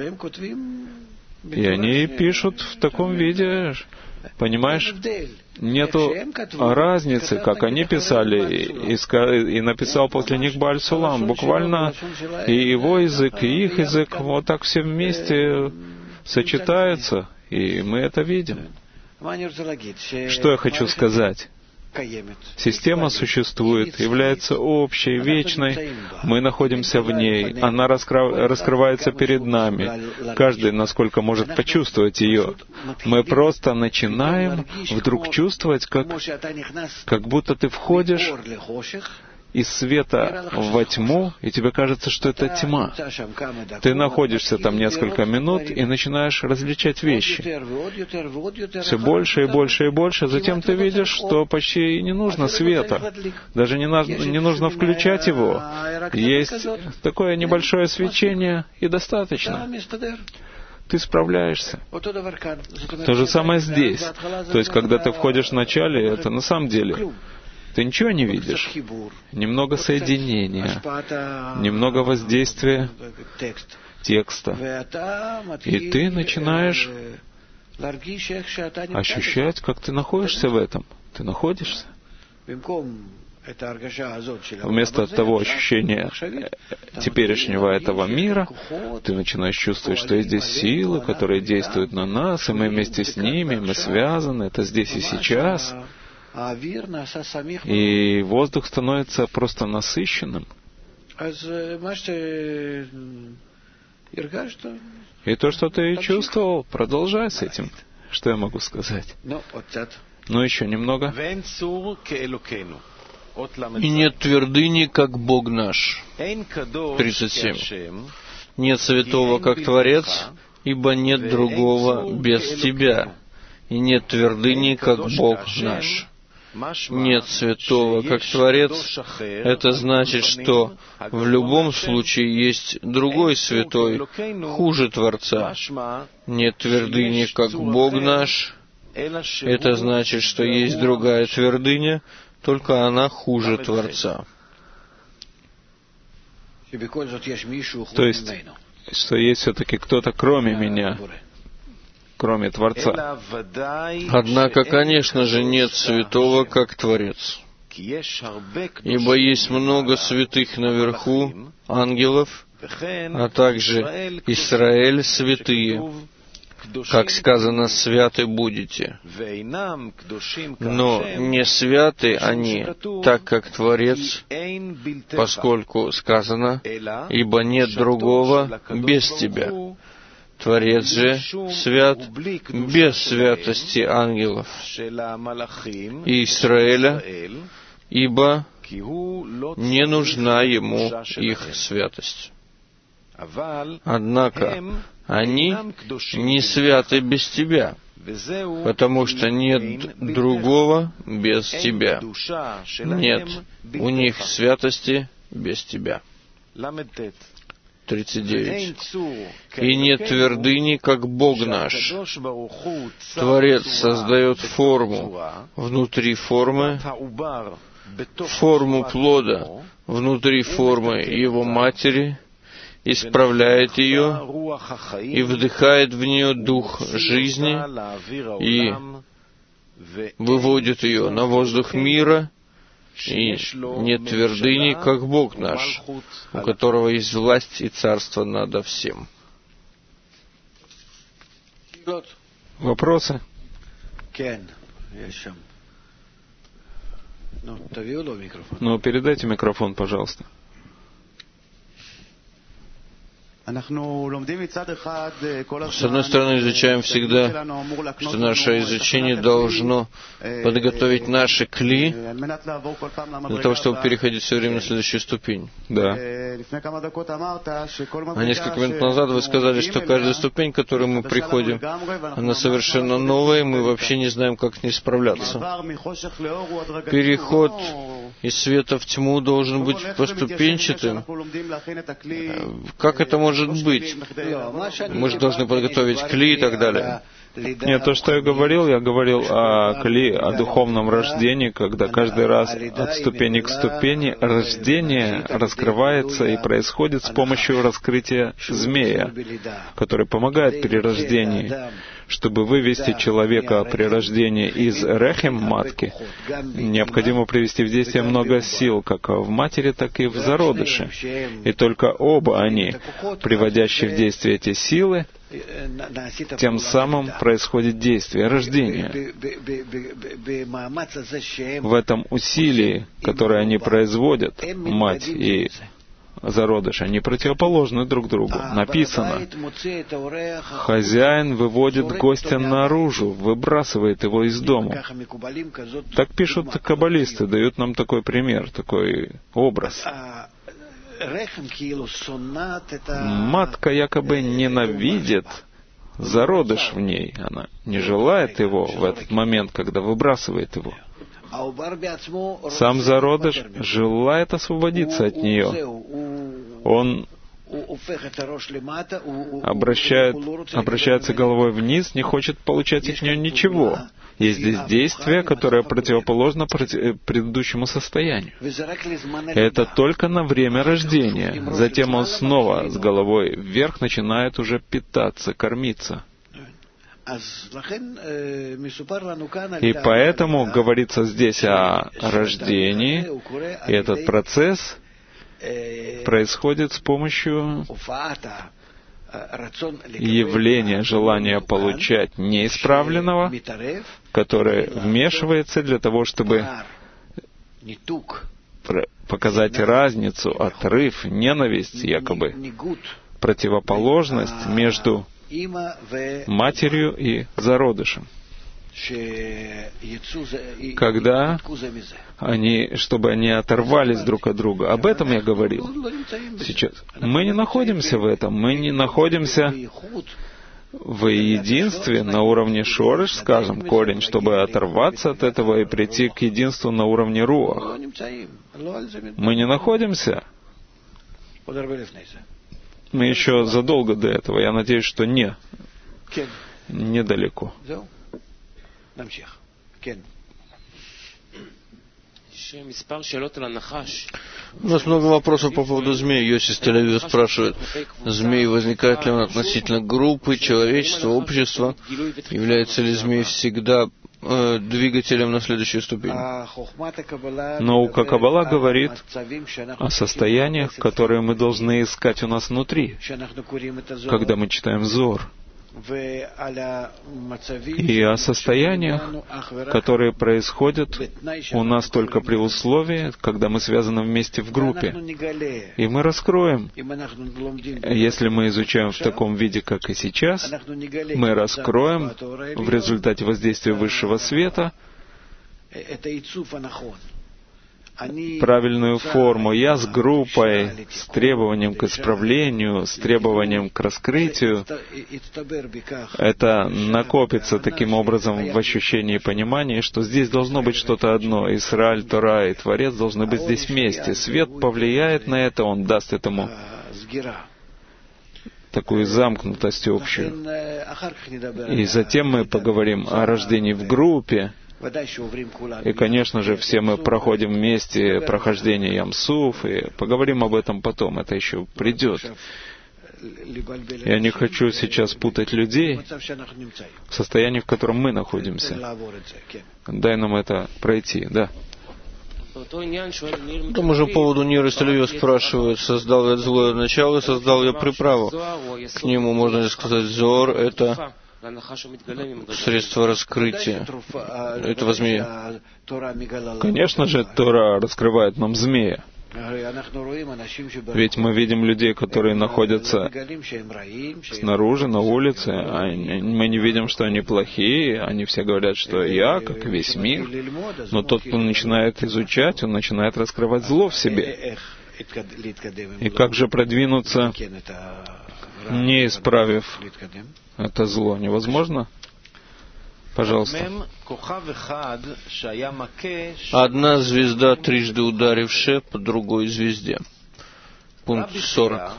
И они пишут в таком виде, понимаешь? Нету разницы, как они писали, и, и написал после них Бааль Сулам. Буквально и его язык, и их язык, вот так все вместе сочетаются, и мы это видим. Что я хочу сказать? Система существует, является общей, вечной. Мы находимся в ней. Она раскры... раскрывается перед нами. Каждый, насколько может почувствовать ее. Мы просто начинаем вдруг чувствовать, как, как будто ты входишь из света во тьму, и тебе кажется, что это тьма. Ты находишься там несколько минут и начинаешь различать вещи. Все больше и больше и больше. Затем ты видишь, что почти и не нужно света. Даже не, на, не нужно включать его. Есть такое небольшое свечение, и достаточно. Ты справляешься. То же самое здесь. То есть, когда ты входишь в начале, это на самом деле ты ничего не видишь. Немного соединения, немного воздействия текста. И ты начинаешь ощущать, как ты находишься в этом. Ты находишься. Вместо того ощущения теперешнего этого мира, ты начинаешь чувствовать, что есть здесь силы, которые действуют на нас, и мы вместе с ними, мы связаны, это здесь и сейчас. И воздух становится просто насыщенным. И то, что ты чувствовал, продолжай с этим. Что я могу сказать? Ну, еще немного. И нет твердыни, как Бог наш. тридцать семь. Нет святого, как Творец, ибо нет другого без Тебя. И нет твердыни, как Бог наш. нет святого, как Творец, это значит, что в любом случае есть другой святой, хуже Творца. Нет твердыни, как Бог наш. Это значит, что есть другая твердыня, только она хуже Творца. То есть, что есть все-таки кто-то кроме меня, кроме Творца. Однако, конечно же, нет святого, как Творец. Ибо есть много святых наверху, ангелов, а также Израиль святые, как сказано, святы будете. Но не святы они, так как Творец, поскольку сказано, ибо нет другого без тебя. Творец же свят без святости ангелов и Израиля, ибо не нужна ему их святость. Однако они не святы без тебя, потому что нет другого без тебя. Нет у них святости без тебя. тридцать девять. «И нет твердыни, как Бог наш». Творец создает форму внутри формы, форму плода внутри формы его матери, исправляет ее и вдыхает в нее дух жизни и выводит ее на воздух мира, и нет твердыни, как Бог наш, у которого есть власть и царство надо всем. Вопросы? Ну, передайте микрофон, пожалуйста. С одной стороны, изучаем всегда, что наше изучение должно подготовить наши кли для того, чтобы переходить все время на следующую ступень. Да. А несколько минут назад вы сказали, что каждая ступень, к которой мы приходим, она совершенно новая, и мы вообще не знаем, как с ней справляться. Переход из света в тьму должен быть поступенчатым. Как это может быть? Мы же должны подготовить кли и так далее. Нет, то, что я говорил, я говорил о кли, о духовном рождении, когда каждый раз от ступени к ступени рождение раскрывается и происходит с помощью раскрытия змея, который помогает при рождении. Чтобы вывести человека при рождении из рехем матки, необходимо привести в действие много сил, как в матери, так и в зародыше. И только оба они, приводящие в действие эти силы, тем самым происходит действие рождения. В этом усилии, которое они производят, мать и зародыш, они противоположны друг другу. Написано, хозяин выводит гостя наружу, выбрасывает его из дома. Так пишут каббалисты, дают нам такой пример, такой образ. Матка якобы ненавидит зародыш в ней. Она не желает его в этот момент, когда выбрасывает его. Сам зародыш желает освободиться от нее. Он обращает, обращается головой вниз, не хочет получать от нее ничего. Есть здесь действие, которое противоположно предыдущему состоянию. Это только на время рождения. Затем он снова с головой вверх начинает уже питаться, кормиться. И поэтому говорится здесь о рождении, и этот процесс происходит с помощью явления желания получать неисправленного, которое вмешивается для того, чтобы показать разницу, отрыв, ненависть, якобы противоположность между матерью и зародышем. Когда они, чтобы они оторвались друг от друга. Об этом я говорил сейчас. Мы не находимся в этом. Мы не находимся в единстве на уровне шореш, скажем, корень, чтобы оторваться от этого и прийти к единству на уровне руах. Мы не находимся. Мы еще задолго до этого. Я надеюсь, что не. Недалеко. У нас много вопросов по поводу змей. Йоси Тель-Авив спрашивает, змей возникает ли он относительно группы, человечества, общества? Является ли змей всегда э, двигателем на следующую ступень? Наука Каббала говорит о состояниях, которые мы должны искать у нас внутри, когда мы читаем Зор. И о состояниях, которые происходят у нас только при условии, когда мы связаны вместе в группе. И мы раскроем, если мы изучаем в таком виде, как и сейчас, мы раскроем в результате воздействия высшего света правильную форму. Я с группой, с требованием к исправлению, с требованием к раскрытию. Это накопится таким образом в ощущении и понимании, что здесь должно быть что-то одно. Исраэль, Тора и Творец должны быть здесь вместе. Свет повлияет на это, он даст этому такую замкнутость общую. И затем мы поговорим о рождении в группе. И, конечно же, все мы проходим вместе прохождение Ям-Суф, и поговорим об этом потом, это еще придет. Я не хочу сейчас путать людей в состоянии, в котором мы находимся. Дай нам это пройти, да. По тому же поводу Нир Тель-Авив спрашивает, создал я злое начало, создал я приправу. К нему можно ли сказать, Зор — это средство раскрытия этого змея? Конечно же, Тора раскрывает нам змея. Ведь мы видим людей, которые находятся снаружи, на улице, а мы не видим, что они плохие, они все говорят, что я, как весь мир. Но тот, кто начинает изучать, он начинает раскрывать зло в себе. И как же продвинуться, не исправив это зло? Невозможно? Пожалуйста. Одна звезда, трижды ударившая по другой звезде. Пункт сорок.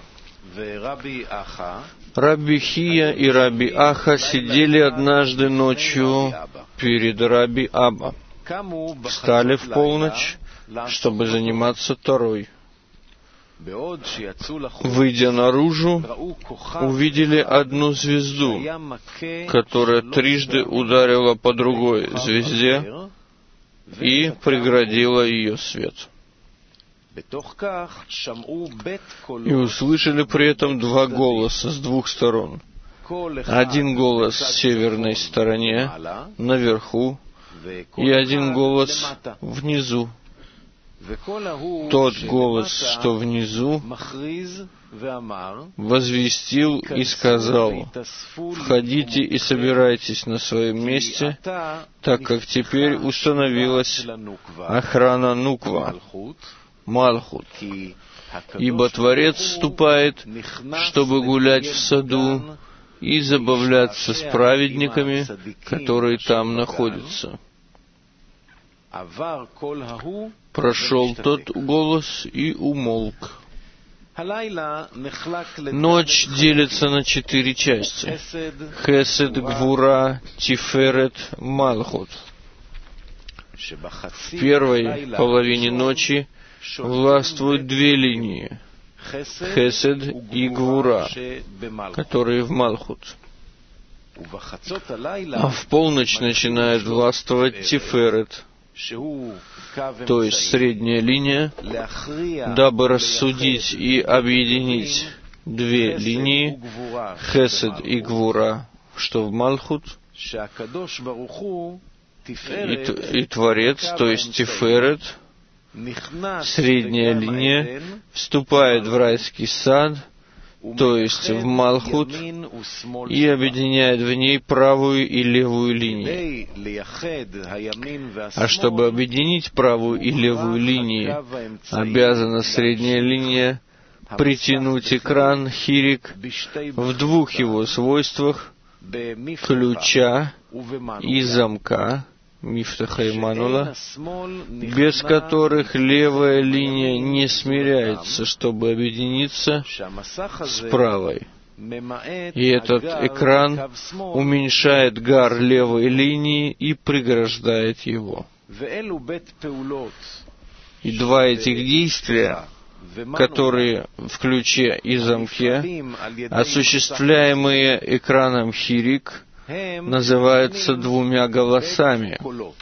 Рабби Хия и Рабби Аха сидели однажды ночью перед Рабби Аба. Встали в полночь, чтобы заниматься Торой. Выйдя наружу, увидели одну звезду, которая трижды ударила по другой звезде и преградила ее свет. И услышали при этом два голоса с двух сторон. Один голос в северной стороне, наверху, и один голос внизу. Тот голос, что внизу, возвестил и сказал: «Входите и собирайтесь на своем месте, так как теперь установилась охрана Нуква, Малхут, ибо Творец вступает, чтобы гулять в саду и забавляться с праведниками, которые там находятся». Прошел тот голос и умолк. Ночь делится на четыре части. Хесед, Гвура, Тиферет, Малхут. В первой половине ночи властвуют две линии. Хесед и Гвура, которые в Малхут. А в полночь начинает властвовать Тиферет, то есть средняя линия, дабы рассудить и объединить две линии, Хесед и Гвура, что в Малхут, и, и Творец, то есть Тиферет, средняя линия, вступает в райский сад, то есть в Малхут, и объединяет в ней правую и левую линии. А чтобы объединить правую и левую линии, обязана средняя линия притянуть экран Хирик в двух его свойствах, ключа и замка, Мифтаха и Манула, без которых левая линия не смиряется, чтобы объединиться с правой. И этот экран уменьшает гар левой линии и преграждает его. И два этих действия, которые в ключе и замке, осуществляемые экраном Хирик, называются двумя голосами.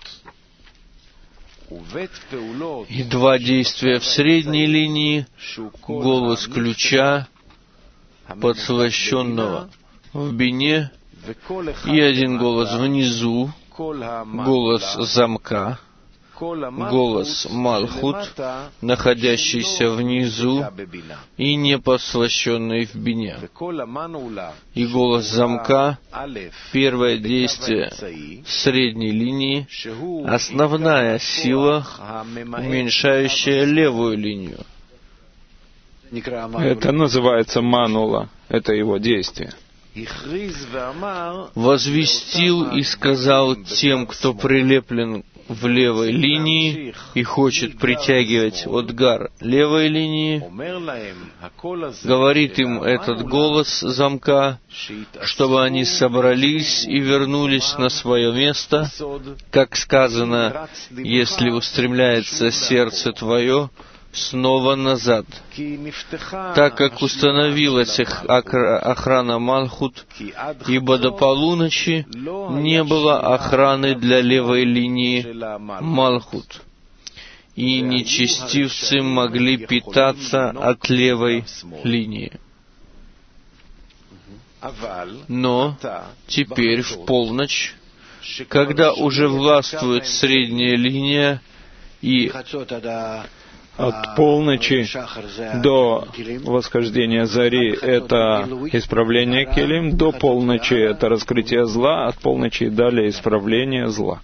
И два действия в средней линии, голос ключа, подслащенного в бине, и один голос внизу, голос замка, голос Малхут, находящийся внизу и не послащенный в бине. И голос замка, первое действие средней линии, основная сила, уменьшающая левую линию. Это называется манула, это его действие. Возвестил и сказал тем, кто прилеплен в левой линии и хочет притягивать отгар левой линии, говорит им этот голос замка, чтобы они собрались и вернулись на свое место, как сказано, если устремляется сердце твое, снова назад, так как установилась их охрана Малхут, ибо до полуночи не было охраны для левой линии Малхут, и нечестивцы могли питаться от левой линии. Но теперь в полночь, когда уже властвует средняя линия и от полночи до восхождения зари — это исправление келим, до полночи — это раскрытие зла, от полночи и далее исправление зла.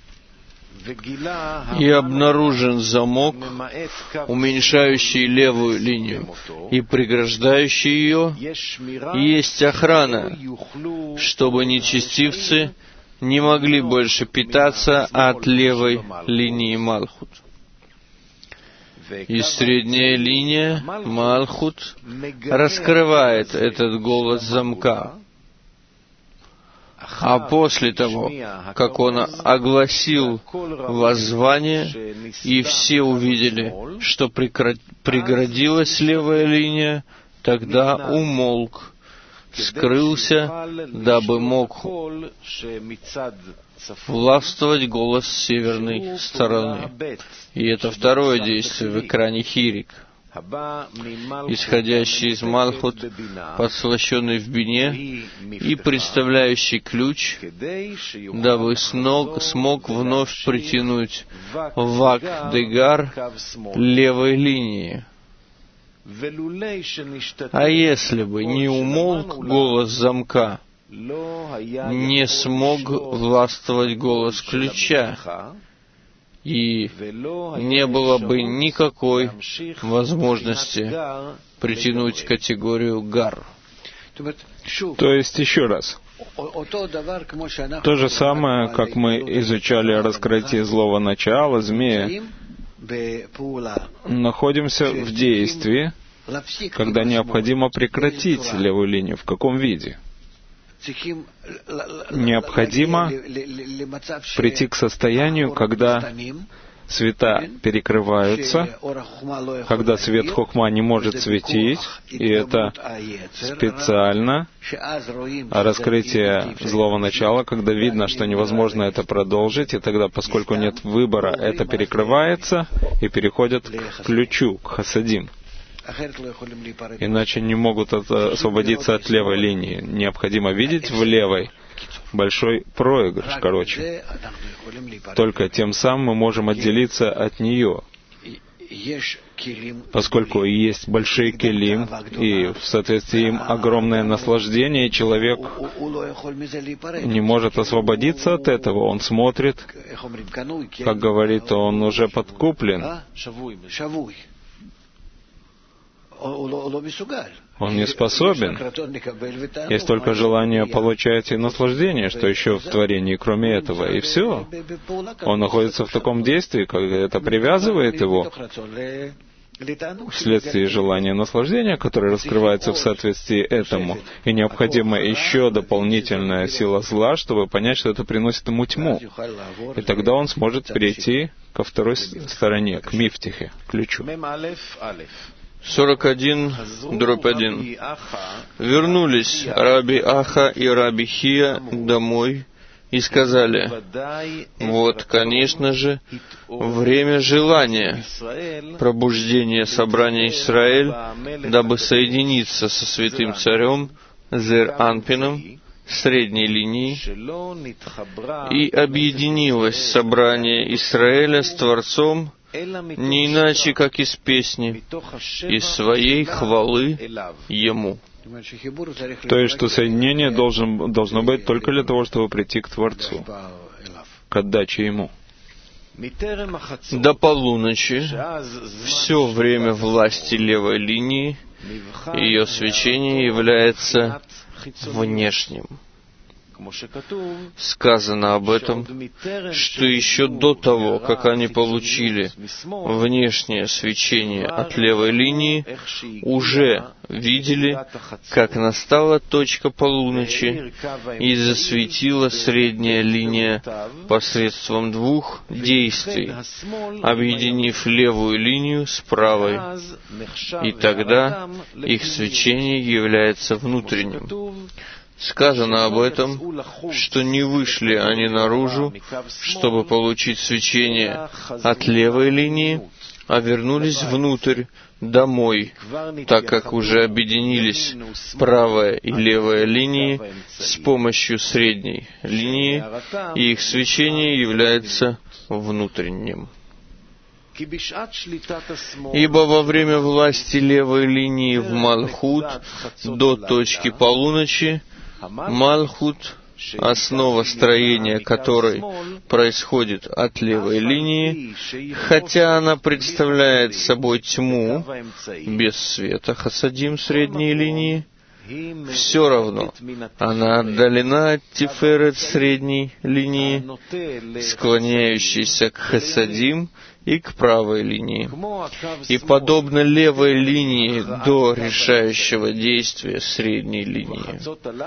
И обнаружен замок, уменьшающий левую линию и преграждающий ее, и есть охрана, чтобы нечестивцы не могли больше питаться от левой линии Малхут. И средняя линия Малхут раскрывает этот голос замка. А после того, как он огласил воззвание, и все увидели, что преградилась левая линия, тогда умолк, скрылся, дабы мог властвовать голос с северной стороны. И это второе действие в экране Хирик, исходящий из Малхут, подслащенный в бине и представляющий ключ, дабы смог, смог вновь притянуть вак-дегар левой линии. А если бы не умолк голос замка, не смог властвовать голос ключа, и не было бы никакой возможности притянуть категорию гар. То есть, еще раз, то же самое, как мы изучали раскрытие злого начала, змея, находимся в действии, когда необходимо прекратить левую линию. В каком виде? Необходимо прийти к состоянию, когда света перекрываются, когда свет хохма не может светить, и это специально раскрытие злого начала, когда видно, что невозможно это продолжить, и тогда, поскольку нет выбора, это перекрывается и переходит к ключу, к хасадим. Иначе не могут освободиться от левой линии. Необходимо видеть в левой большой проигрыш, короче. Только тем самым мы можем отделиться от нее. Поскольку есть большие келим, и в соответствии им огромное наслаждение, и человек не может освободиться от этого. Он смотрит, как говорит, он уже подкуплен. Он не способен. Есть только желание получать и наслаждение, что еще в творении, кроме этого, и все. Он находится в таком действии, когда это привязывает его вследствие желания наслаждения, которое раскрывается в соответствии этому. И необходима еще дополнительная сила зла, чтобы понять, что это приносит ему тьму. И тогда он сможет перейти ко второй стороне, к мифтихе, ключу. сорок один, дробь один. Вернулись Раби Аха и Раби Хия домой и сказали: вот, конечно же, время желания, пробуждение собрания Исраэль, дабы соединиться со святым царем Зер-Анпином, средней линии, и объединилось собрание Израиля с Творцом не иначе, как из песни, из своей хвалы Ему. То есть, что соединение должен, должно быть только для того, чтобы прийти к Творцу, к отдаче Ему. До полуночи, все время власти левой линии, ее свечение является внешним. Сказано об этом, что еще до того, как они получили внешнее свечение от левой линии, уже видели, как настала точка полуночи и засветила средняя линия посредством двух действий, объединив левую линию с правой. И тогда их свечение является внутренним. Сказано об этом, что не вышли они наружу, чтобы получить свечение от левой линии, а вернулись внутрь, домой, так как уже объединились правая и левая линии с помощью средней линии, и их свечение является внутренним. Ибо во время власти левой линии в Малхут до точки полуночи Малхут, основа строения которой происходит от левой линии, хотя она представляет собой тьму без света, хасадим средней линии, все равно она отдалена от тиферет средней линии, склоняющейся к хасадим и к правой линии. И подобно левой линии до решающего действия средней линии.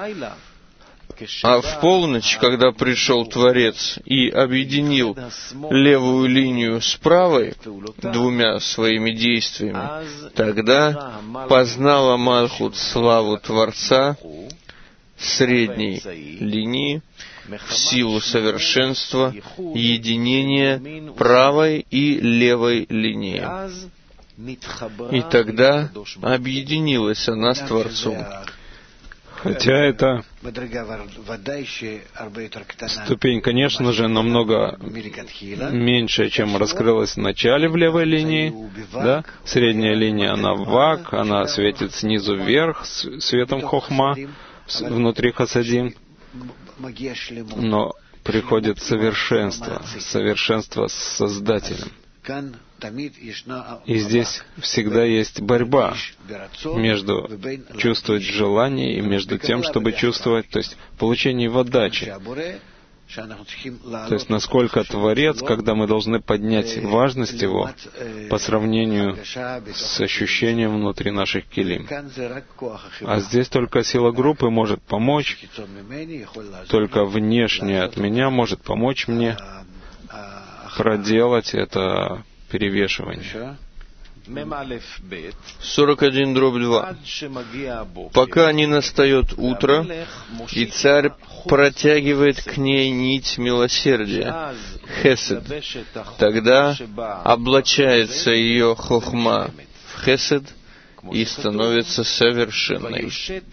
А в полночь, когда пришел Творец и объединил левую линию с правой двумя своими действиями, тогда познала Малхут славу Творца средней линии в силу совершенства единения правой и левой линии. И тогда объединилась она с Творцом. Хотя эта ступень, конечно же, намного меньше, чем раскрылась в начале в левой линии. Да? Средняя линия, она вак, она светит снизу вверх светом хохма, внутри хасадим. Но приходит совершенство, совершенство с Создателем. И здесь всегда есть борьба между чувствовать желание и между тем, чтобы чувствовать, то есть получение в отдаче. То есть насколько Творец, когда мы должны поднять важность Его по сравнению с ощущением внутри наших килим. А здесь только сила группы может помочь, только внешне от меня может помочь мне проделать это перевешивание. сорок один дробь два. Пока не настает утро, и царь протягивает к ней нить милосердия, хесед, тогда облачается ее хохма в хесед и становится совершенной.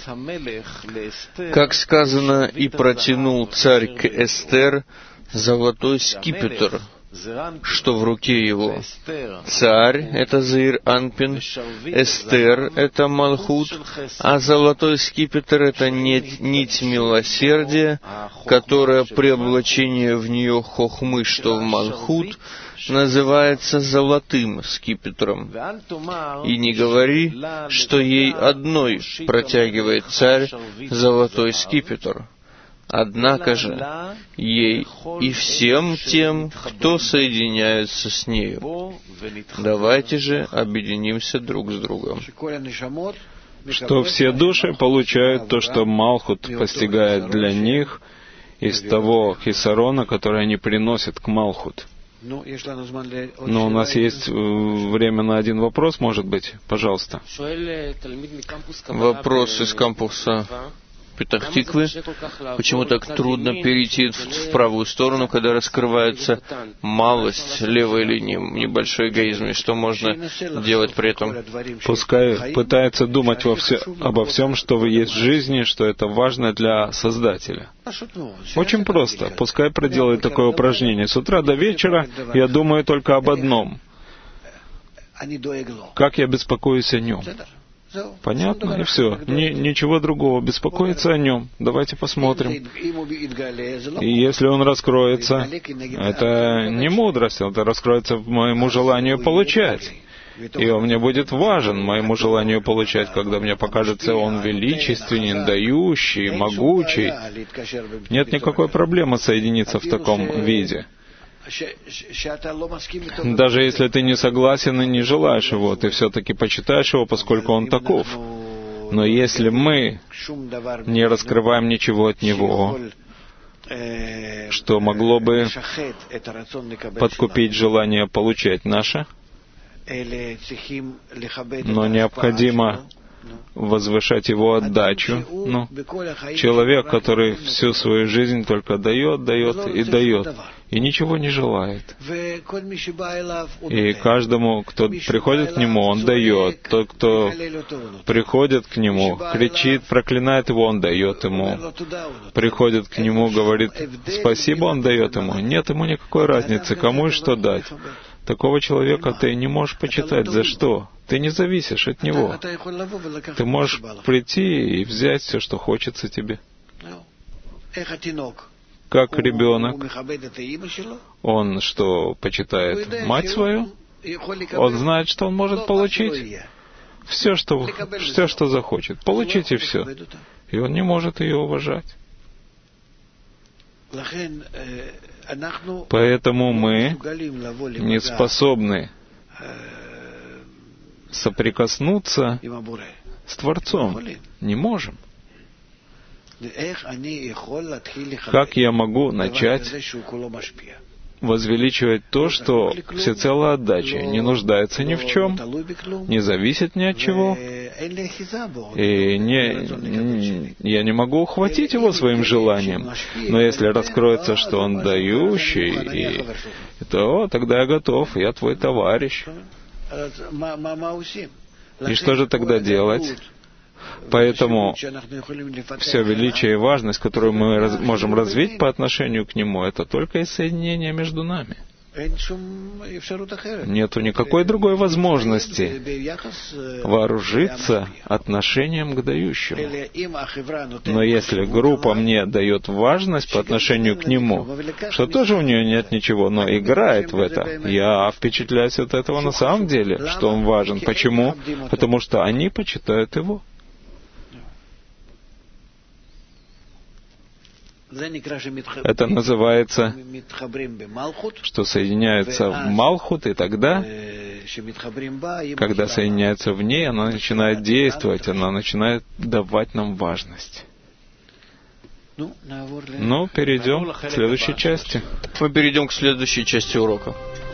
Как сказано, и протянул царь к Эстер золотой скипетр что в руке его царь — это Зеир Анпин, Эстер — это Малхут, а золотой скипетр — это нить, нить милосердия, которая при облачении в нее хохмы, что в Малхут, называется золотым скипетром. И не говори, что ей одной протягивает царь золотой скипетр. Однако же ей и всем тем, кто соединяется с нею. Давайте же объединимся друг с другом. Что все души получают то, что Малхут постигает для них из того хисарона, который они приносят к Малхут. Но у нас есть время на один вопрос, может быть? Пожалуйста. Вопрос из кампуса Петах-Тиквы. Почему так трудно перейти в правую сторону, когда раскрывается малость левой линии, небольшой эгоизм, и что можно делать при этом? Пускай пытается думать во все, обо всем, что есть в жизни, что это важно для Создателя. Очень просто. Пускай проделает такое упражнение. С утра до вечера я думаю только об одном. Как я беспокоюсь о нем. Понятно? И все. Ни, ничего другого. Беспокоиться о нем. Давайте посмотрим. И если он раскроется, это не мудрость, это раскроется моему желанию получать. И он мне будет важен, моему желанию получать, когда мне покажется он величественен, дающий, могучий. Нет никакой проблемы соединиться в таком виде. Даже если ты не согласен и не желаешь его, ты все-таки почитаешь его, поскольку он таков. Но если мы не раскрываем ничего от него, что могло бы подкупить желание получать наше, но необходимо возвышать его отдачу. Ну, человек, который всю свою жизнь только дает, дает и дает, и ничего не желает. И каждому, кто приходит к нему, он дает. Тот, кто приходит к нему, кричит, проклинает его, он дает ему. Приходит к нему, говорит спасибо, он дает ему. Нет ему никакой разницы, кому и что дать. Такого человека ты не можешь почитать. За что? Ты не зависишь от него. Ты можешь прийти и взять все, что хочется тебе. Как ребенок, он что, почитает мать свою? Он знает, что он может получить все, что, все, что захочет. Получите все. И он не может ее уважать. Поэтому мы не способны соприкоснуться с Творцом. Не можем. Как я могу начать возвеличивать то, что всецело отдача, не нуждается ни в чем, не зависит ни от чего, и не, я не могу ухватить его своим желанием. Но если раскроется, что он дающий, и, то тогда я готов, я твой товарищ. И что же тогда делать? Поэтому все величие и важность, которую мы раз, можем развить по отношению к Нему, это только из соединения между нами. Нету никакой другой возможности вооружиться отношением к дающему. Но если группа мне дает важность по отношению к Нему, что тоже у нее нет ничего, но играет в это, я впечатляюсь от этого на самом деле, что он важен. Почему? Потому что они почитают Его. Это называется, что соединяется в Малхут, и тогда, когда соединяется в ней, она начинает действовать, она начинает давать нам важность. Ну, перейдем к следующей части. Мы перейдем к следующей части урока.